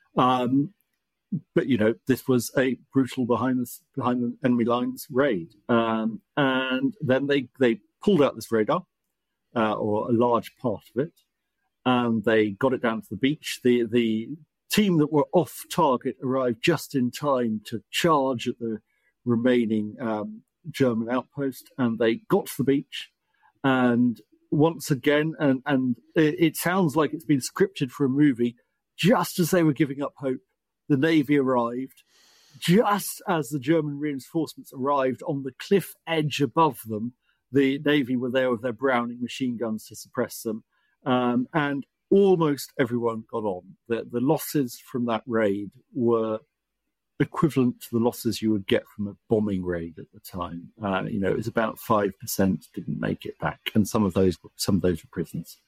But, this was a brutal behind the enemy lines raid. And then they pulled out this radar, or a large part of it, and they got it down to the beach. The team that were off target arrived just in time to charge at the remaining German outpost, and they got to the beach. And once again, and it sounds like it's been scripted for a movie, just as they were giving up hope, the Navy arrived. Just as the German reinforcements arrived on the cliff edge above them, the Navy were there with their Browning machine guns to suppress them. And almost everyone got on. The losses from that raid were equivalent to the losses you would get from a bombing raid at the time. It was about 5% didn't make it back, and some of those were prisoners.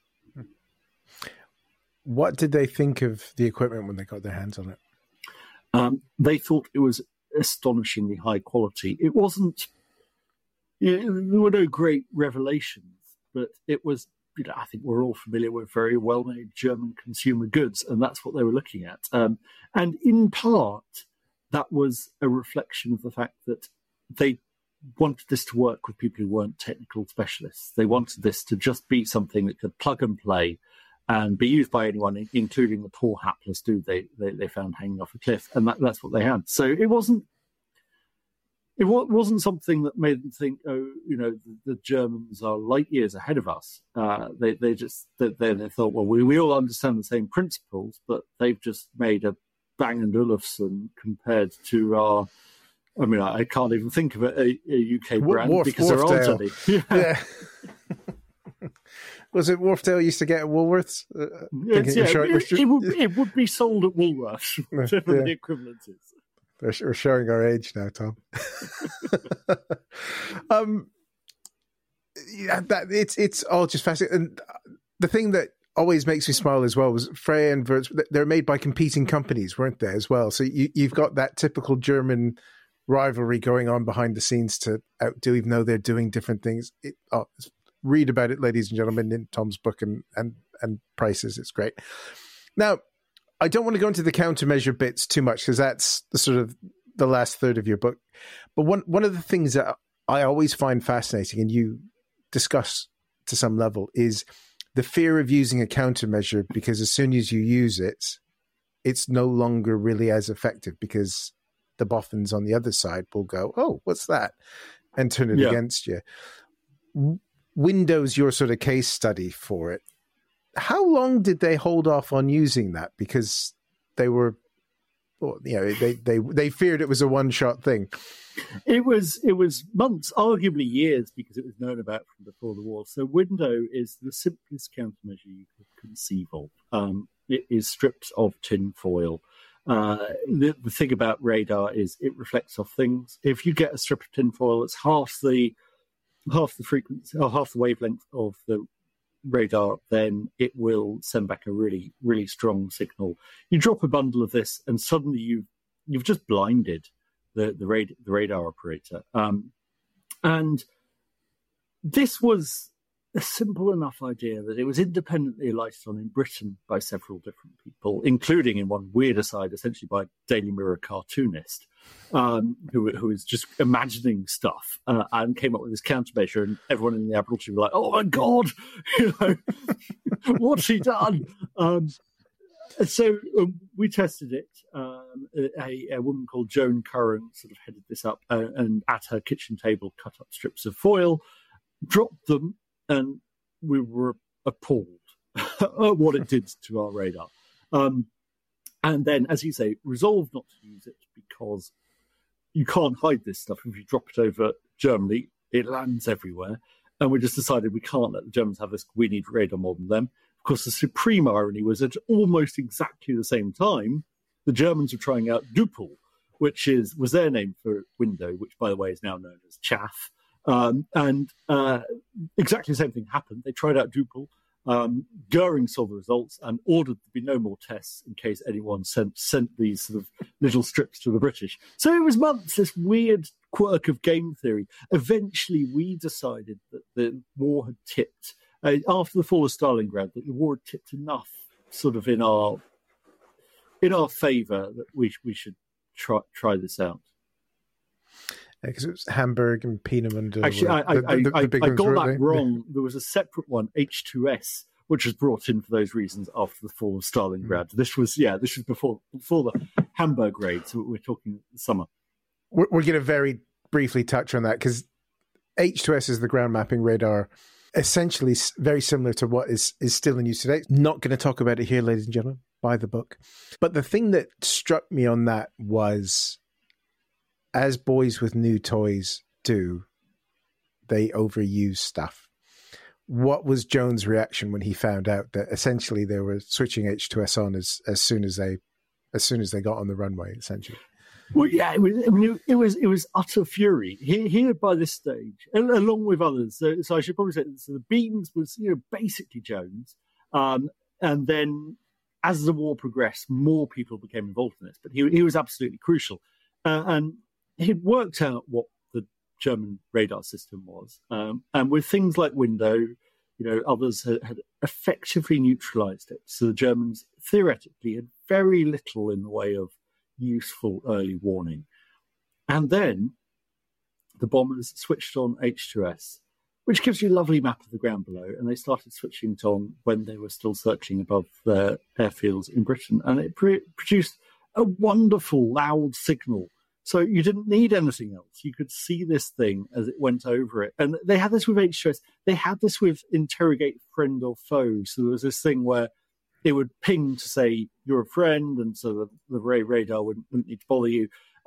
What did they think of the equipment when they got their hands on it? They thought it was astonishingly high quality. It wasn't. There were no great revelations, but it was. I think we're all familiar with very well-made German consumer goods, and that's what they were looking at. And in part, that was a reflection of the fact that they wanted this to work with people who weren't technical specialists. They wanted this to just be something that could plug and play and be used by anyone, including the poor hapless dude they found hanging off a cliff, and that's what they had. So it wasn't something that made them think, the Germans are light years ahead of us. They thought, well, we all understand the same principles, but they've just made a Bang & Olufsen compared to our. I mean, I can't even think of a UK brand because there aren't any. Yeah. Was it Wharfdale used to get at Woolworths? It would be sold at Woolworths, whatever the equivalent is. We're showing our age now, Tom. It's all just fascinating. And the thing that always makes me smile as well was Freya and Wirtz. They're made by competing companies, weren't they, as well? So you've got that typical German rivalry going on behind the scenes to outdo, even though they're doing different things. Read about it, ladies and gentlemen, in Tom's book and Price's. It's great. Now, I don't want to go into the countermeasure bits too much because that's the sort of the last third of your book. But one of the things that I always find fascinating, and you discuss to some level, is the fear of using a countermeasure, because as soon as you use it, it's no longer really as effective because the boffins on the other side will go, oh, what's that? And turn it against you. Windows, your sort of case study for it. How long did they hold off on using that? Because they were, they feared it was a one-shot thing. It was months, arguably years, because it was known about from before the war. So window is the simplest countermeasure you could conceive of. It is stripped of tin foil. The thing about radar is it reflects off things. If you get a strip of tin foil, it's half the frequency or half the wavelength of the radar, then it will send back a really, really strong signal. You drop a bundle of this, and suddenly you've just blinded the radar operator. And this was a simple enough idea that it was independently alighted on in Britain by several different people, including, in one weird aside, essentially by a Daily Mirror cartoonist, who is just imagining stuff and came up with this countermeasure, and everyone in the Admiralty were like, "Oh my God, what's he done?" So we tested it. A woman called Joan Curran sort of headed this up, and at her kitchen table cut up strips of foil, dropped them, and we were appalled at what it did to our radar. And then, as you say, resolved not to use it because you can't hide this stuff. If you drop it over Germany, it lands everywhere. And we just decided we can't let the Germans have this. We need radar more than them. Of course, the supreme irony was at almost exactly the same time, the Germans were trying out Dupel, which was their name for window, which, by the way, is now known as chaff. And exactly the same thing happened. They tried out Dupel. Goering saw the results and ordered there be no more tests in case anyone sent these sort of little strips to the British. So it was months, this weird quirk of game theory. Eventually, we decided that the war had tipped, after the fall of Stalingrad, that the war had tipped enough sort of in our favour that we should try this out. Because it was Hamburg and Peenemünde. Actually, I got that wrong. There was a separate one, H2S, which was brought in for those reasons after the fall of Stalingrad. This was before the Hamburg raid, so we're talking summer. We're going to very briefly touch on that, because H2S is the ground mapping radar, essentially very similar to what is still in use today. Not going to talk about it here, ladies and gentlemen. Buy the book. But the thing that struck me on that was, as boys with new toys do, they overuse stuff. What was Jones' reaction when he found out that essentially they were switching H2S on as soon as they got on the runway, essentially? Well, yeah, it was utter fury. He had, by this stage, along with others. So I should probably say, so the Beams was basically Jones, and then as the war progressed, more people became involved in this. But he was absolutely crucial, and he'd worked out what the German radar system was, and with things like Window, others had effectively neutralised it. So the Germans theoretically had very little in the way of useful early warning. And then the bombers switched on H2S, which gives you a lovely map of the ground below, and they started switching it on when they were still searching above their airfields in Britain, and it produced a wonderful loud signal. So you didn't need anything else. You could see this thing as it went over it. And they had this with H2S. They had this with interrogate friend or foe. So there was this thing where it would ping to say you're a friend, and so the radar wouldn't need to bother you.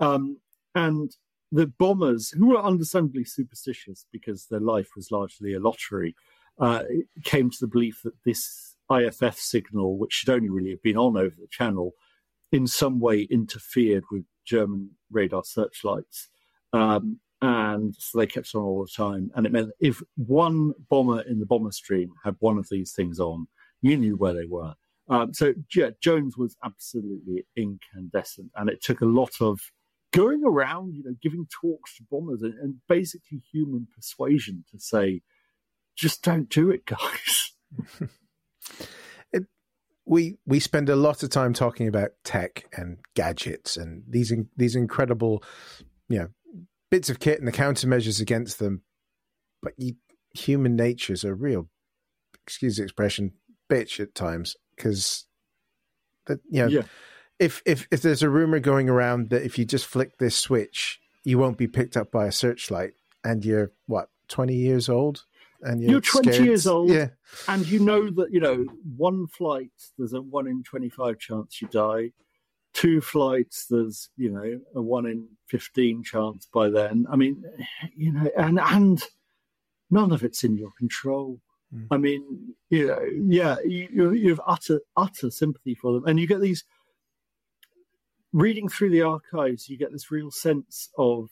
And the bombers, who were understandably superstitious because their life was largely a lottery, came to the belief that this IFF signal, which should only really have been on over the channel, in some way interfered with German radar searchlights. And so they kept on all the time. And it meant that if one bomber in the bomber stream had one of these things on, you knew where they were. So Jones was absolutely incandescent, and it took a lot of going around, giving talks to bombers and basically human persuasion to say, just don't do it, guys. We spend a lot of time talking about tech and gadgets and these incredible, bits of kit and the countermeasures against them, but human nature's a real, excuse the expression, bitch at times, because if there's a rumor going around that if you just flick this switch, you won't be picked up by a searchlight, and you're 20 years old, and you're 20 scared. Years old, and you know that one flight there's a 1 in 25 chance you die. 2 flights, there's a 1 in 15 chance by then. I mean, and none of it's in your control. I mean, you have utter sympathy for them, and you get these. Reading through the archives, you get this real sense of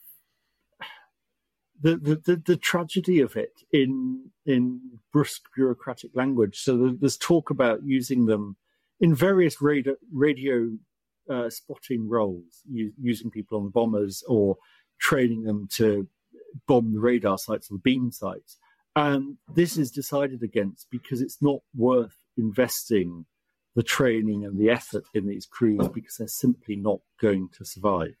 the tragedy of it in brusque bureaucratic language. So there's talk about using them in various radio spotting roles, using people on the bombers or training them to bomb the radar sites or the beam sites. And this is decided against because it's not worth investing the training and the effort in these crews because they're simply not going to survive.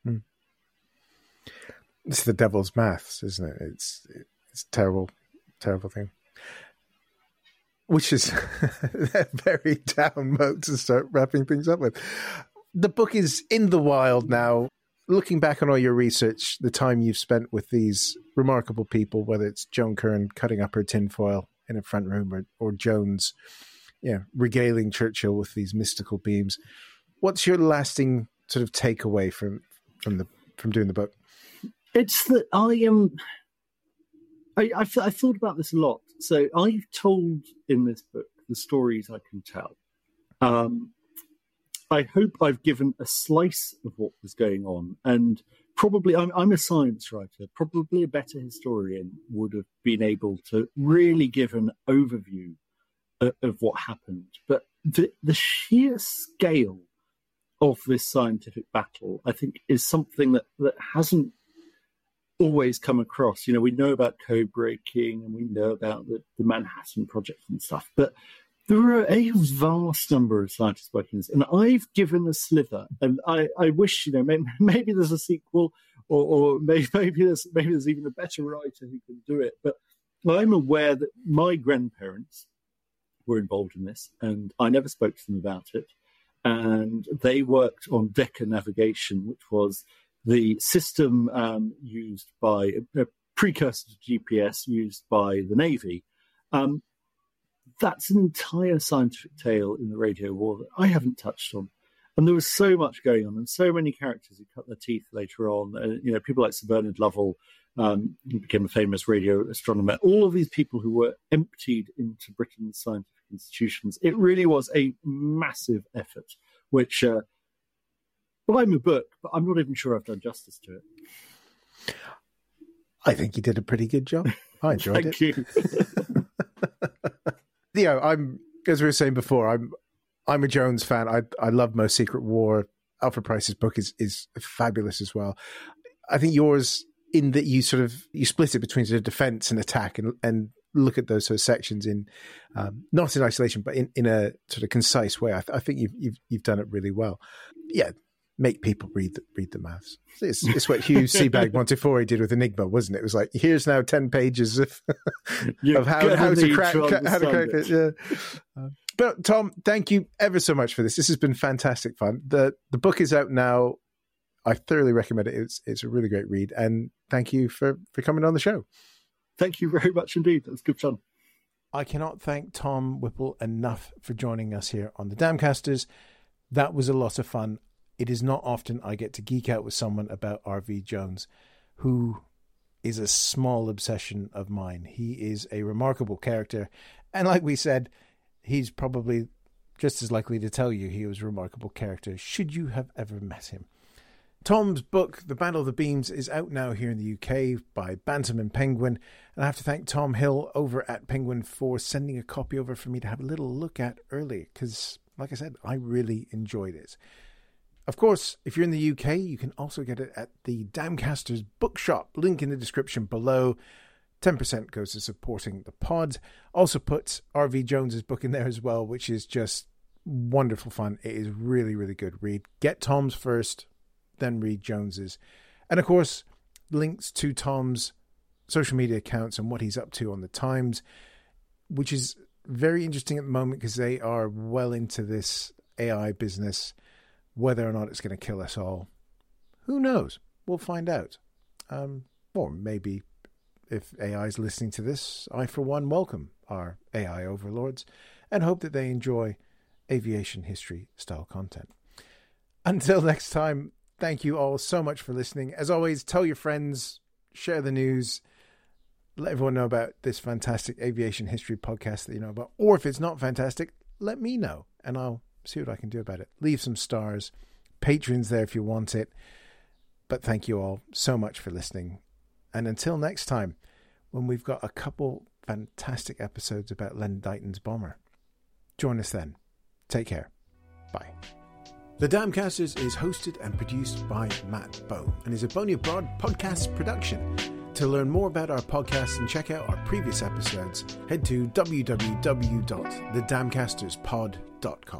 It's the devil's maths, isn't it? It's a terrible, terrible thing. Which is a very down note to start wrapping things up with. The book is in the wild now. Looking back on all your research, the time you've spent with these remarkable people, whether it's Joan Curran cutting up her tinfoil in a front room or Jones, regaling Churchill with these mystical beams. What's your lasting sort of takeaway from doing the book? It's that I've thought about this a lot. So I've told in this book the stories I can tell. I hope I've given a slice of what was going on. And probably, I'm a science writer, probably a better historian would have been able to really give an overview of what happened. But the sheer scale of this scientific battle, I think, is something that hasn't always come across. You know, we know about code breaking and we know about the Manhattan Project and stuff, but there are a vast number of scientists working this, and I've given a sliver. And I wish, you know, maybe there's a sequel, or maybe there's even a better writer who can do it. But I'm aware that my grandparents were involved in this, and I never spoke to them about it. And they worked on Decca Navigation, which was the system used by a precursor to GPS used by the Navy. That's an entire scientific tale in the radio war that I haven't touched on. And there was so much going on and so many characters who cut their teeth later on. You know, people like Sir Bernard Lovell, who became a famous radio astronomer. All of these people who were emptied into Britain's scientific institutions. It really was a massive effort, which, well, I'm a book, but I'm not even sure I've done justice to it. I think you did a pretty good job. I enjoyed it. Thank you. Yeah, as we were saying before, I'm a Jones fan. I love Most Secret War. Alfred Price's book is fabulous as well. I think yours, in that you split it between sort of defense and attack, and look at those sort of sections in not in isolation, but in a sort of concise way. I think you've done it really well. Yeah, make people read the maths. It's what Hugh Sebag Montefiore did with Enigma, wasn't it? It was like, here's now 10 pages of how to crack it. Yeah. But Tom, thank you ever so much for this. This has been fantastic fun. The book is out now. I thoroughly recommend it. It's a really great read. And thank you for coming on the show. Thank you very much indeed. That was good fun. I cannot thank Tom Whipple enough for joining us here on the Damcasters. That was a lot of fun. It is not often I get to geek out with someone about R.V. Jones, who is a small obsession of mine. He is a remarkable character. And like we said, he's probably just as likely to tell you he was a remarkable character should you have ever met him. Tom's book, The Battle of the Beams, is out now here in the UK by Bantam and Penguin. And I have to thank Tom Hill over at Penguin for sending a copy over for me to have a little look at early, because, like I said, I really enjoyed it. Of course, if you're in the UK, you can also get it at the Damcasters Bookshop. Link in the description below. 10% goes to supporting the pod. Also put R.V. Jones's book in there as well, which is just wonderful fun. It is really, really good read. Get Tom's first, then read Jones's. And of course, links to Tom's social media accounts and what he's up to on the Times, which is very interesting at the moment because they are well into this AI business. Whether or not it's going to kill us all, who knows? We'll find out. Or maybe if AI is listening to this, I, for one, welcome our AI overlords and hope that they enjoy aviation history style content. Until next time, thank you all so much for listening. As always, tell your friends, share the news, let everyone know about this fantastic aviation history podcast that you know about. Or if it's not fantastic, let me know and I'll see what I can do about it. Leave some stars. Patreon's there if you want it. But thank you all so much for listening. And until next time, when we've got a couple fantastic episodes about Len Deighton's bomber, join us then. Take care. Bye. The Damcasters is hosted and produced by Matt Bone and is a Boney Abroad podcast production. To learn more about our podcast and check out our previous episodes, head to www.thedamcasterspod.com.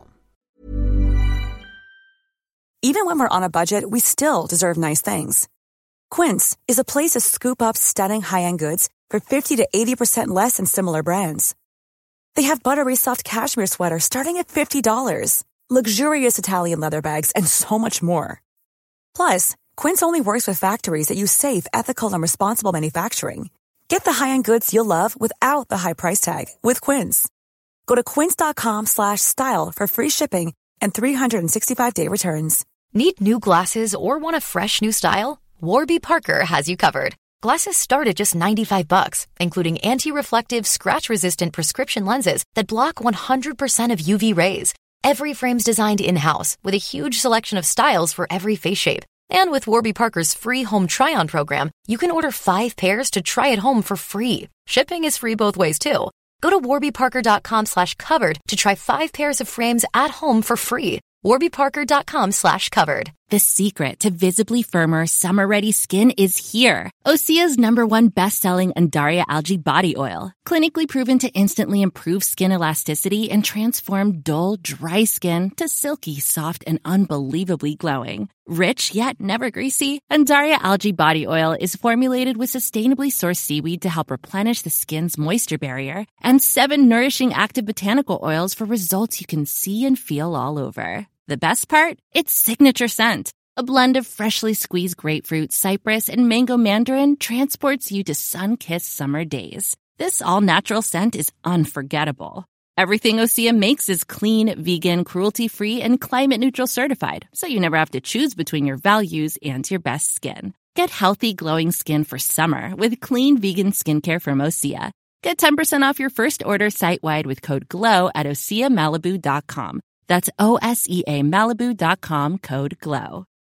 Even when we're on a budget, we still deserve nice things. Quince is a place to scoop up stunning high-end goods for 50 to 80% less than similar brands. They have buttery soft cashmere sweaters starting at $50, luxurious Italian leather bags, and so much more. Plus, Quince only works with factories that use safe, ethical, and responsible manufacturing. Get the high-end goods you'll love without the high price tag with Quince. Go to quince.com/style for free shipping and 365-day returns. Need new glasses or want a fresh new style? Warby Parker has you covered. Glasses start at just $95, including anti-reflective, scratch-resistant prescription lenses that block 100% of UV rays. Every frame's designed in-house with a huge selection of styles for every face shape. And with Warby Parker's free home try-on program, you can order 5 pairs to try at home for free. Shipping is free both ways, too. Go to warbyparker.com/covered to try 5 pairs of frames at home for free. warbyparker.com/covered. The secret to visibly firmer, summer-ready skin is here. Osea's #1 best-selling Undaria Algae Body Oil. Clinically proven to instantly improve skin elasticity and transform dull, dry skin to silky, soft, and unbelievably glowing. Rich yet never greasy, Undaria Algae Body Oil is formulated with sustainably sourced seaweed to help replenish the skin's moisture barrier, and 7 nourishing active botanical oils for results you can see and feel all over. The best part? Its signature scent. A blend of freshly squeezed grapefruit, cypress, and mango mandarin transports you to sun-kissed summer days. This all-natural scent is unforgettable. Everything Osea makes is clean, vegan, cruelty-free, and climate-neutral certified, so you never have to choose between your values and your best skin. Get healthy, glowing skin for summer with clean, vegan skincare from Osea. Get 10% off your first order site-wide with code GLOW at OseaMalibu.com. That's OSEAMalibu.com, code GLOW.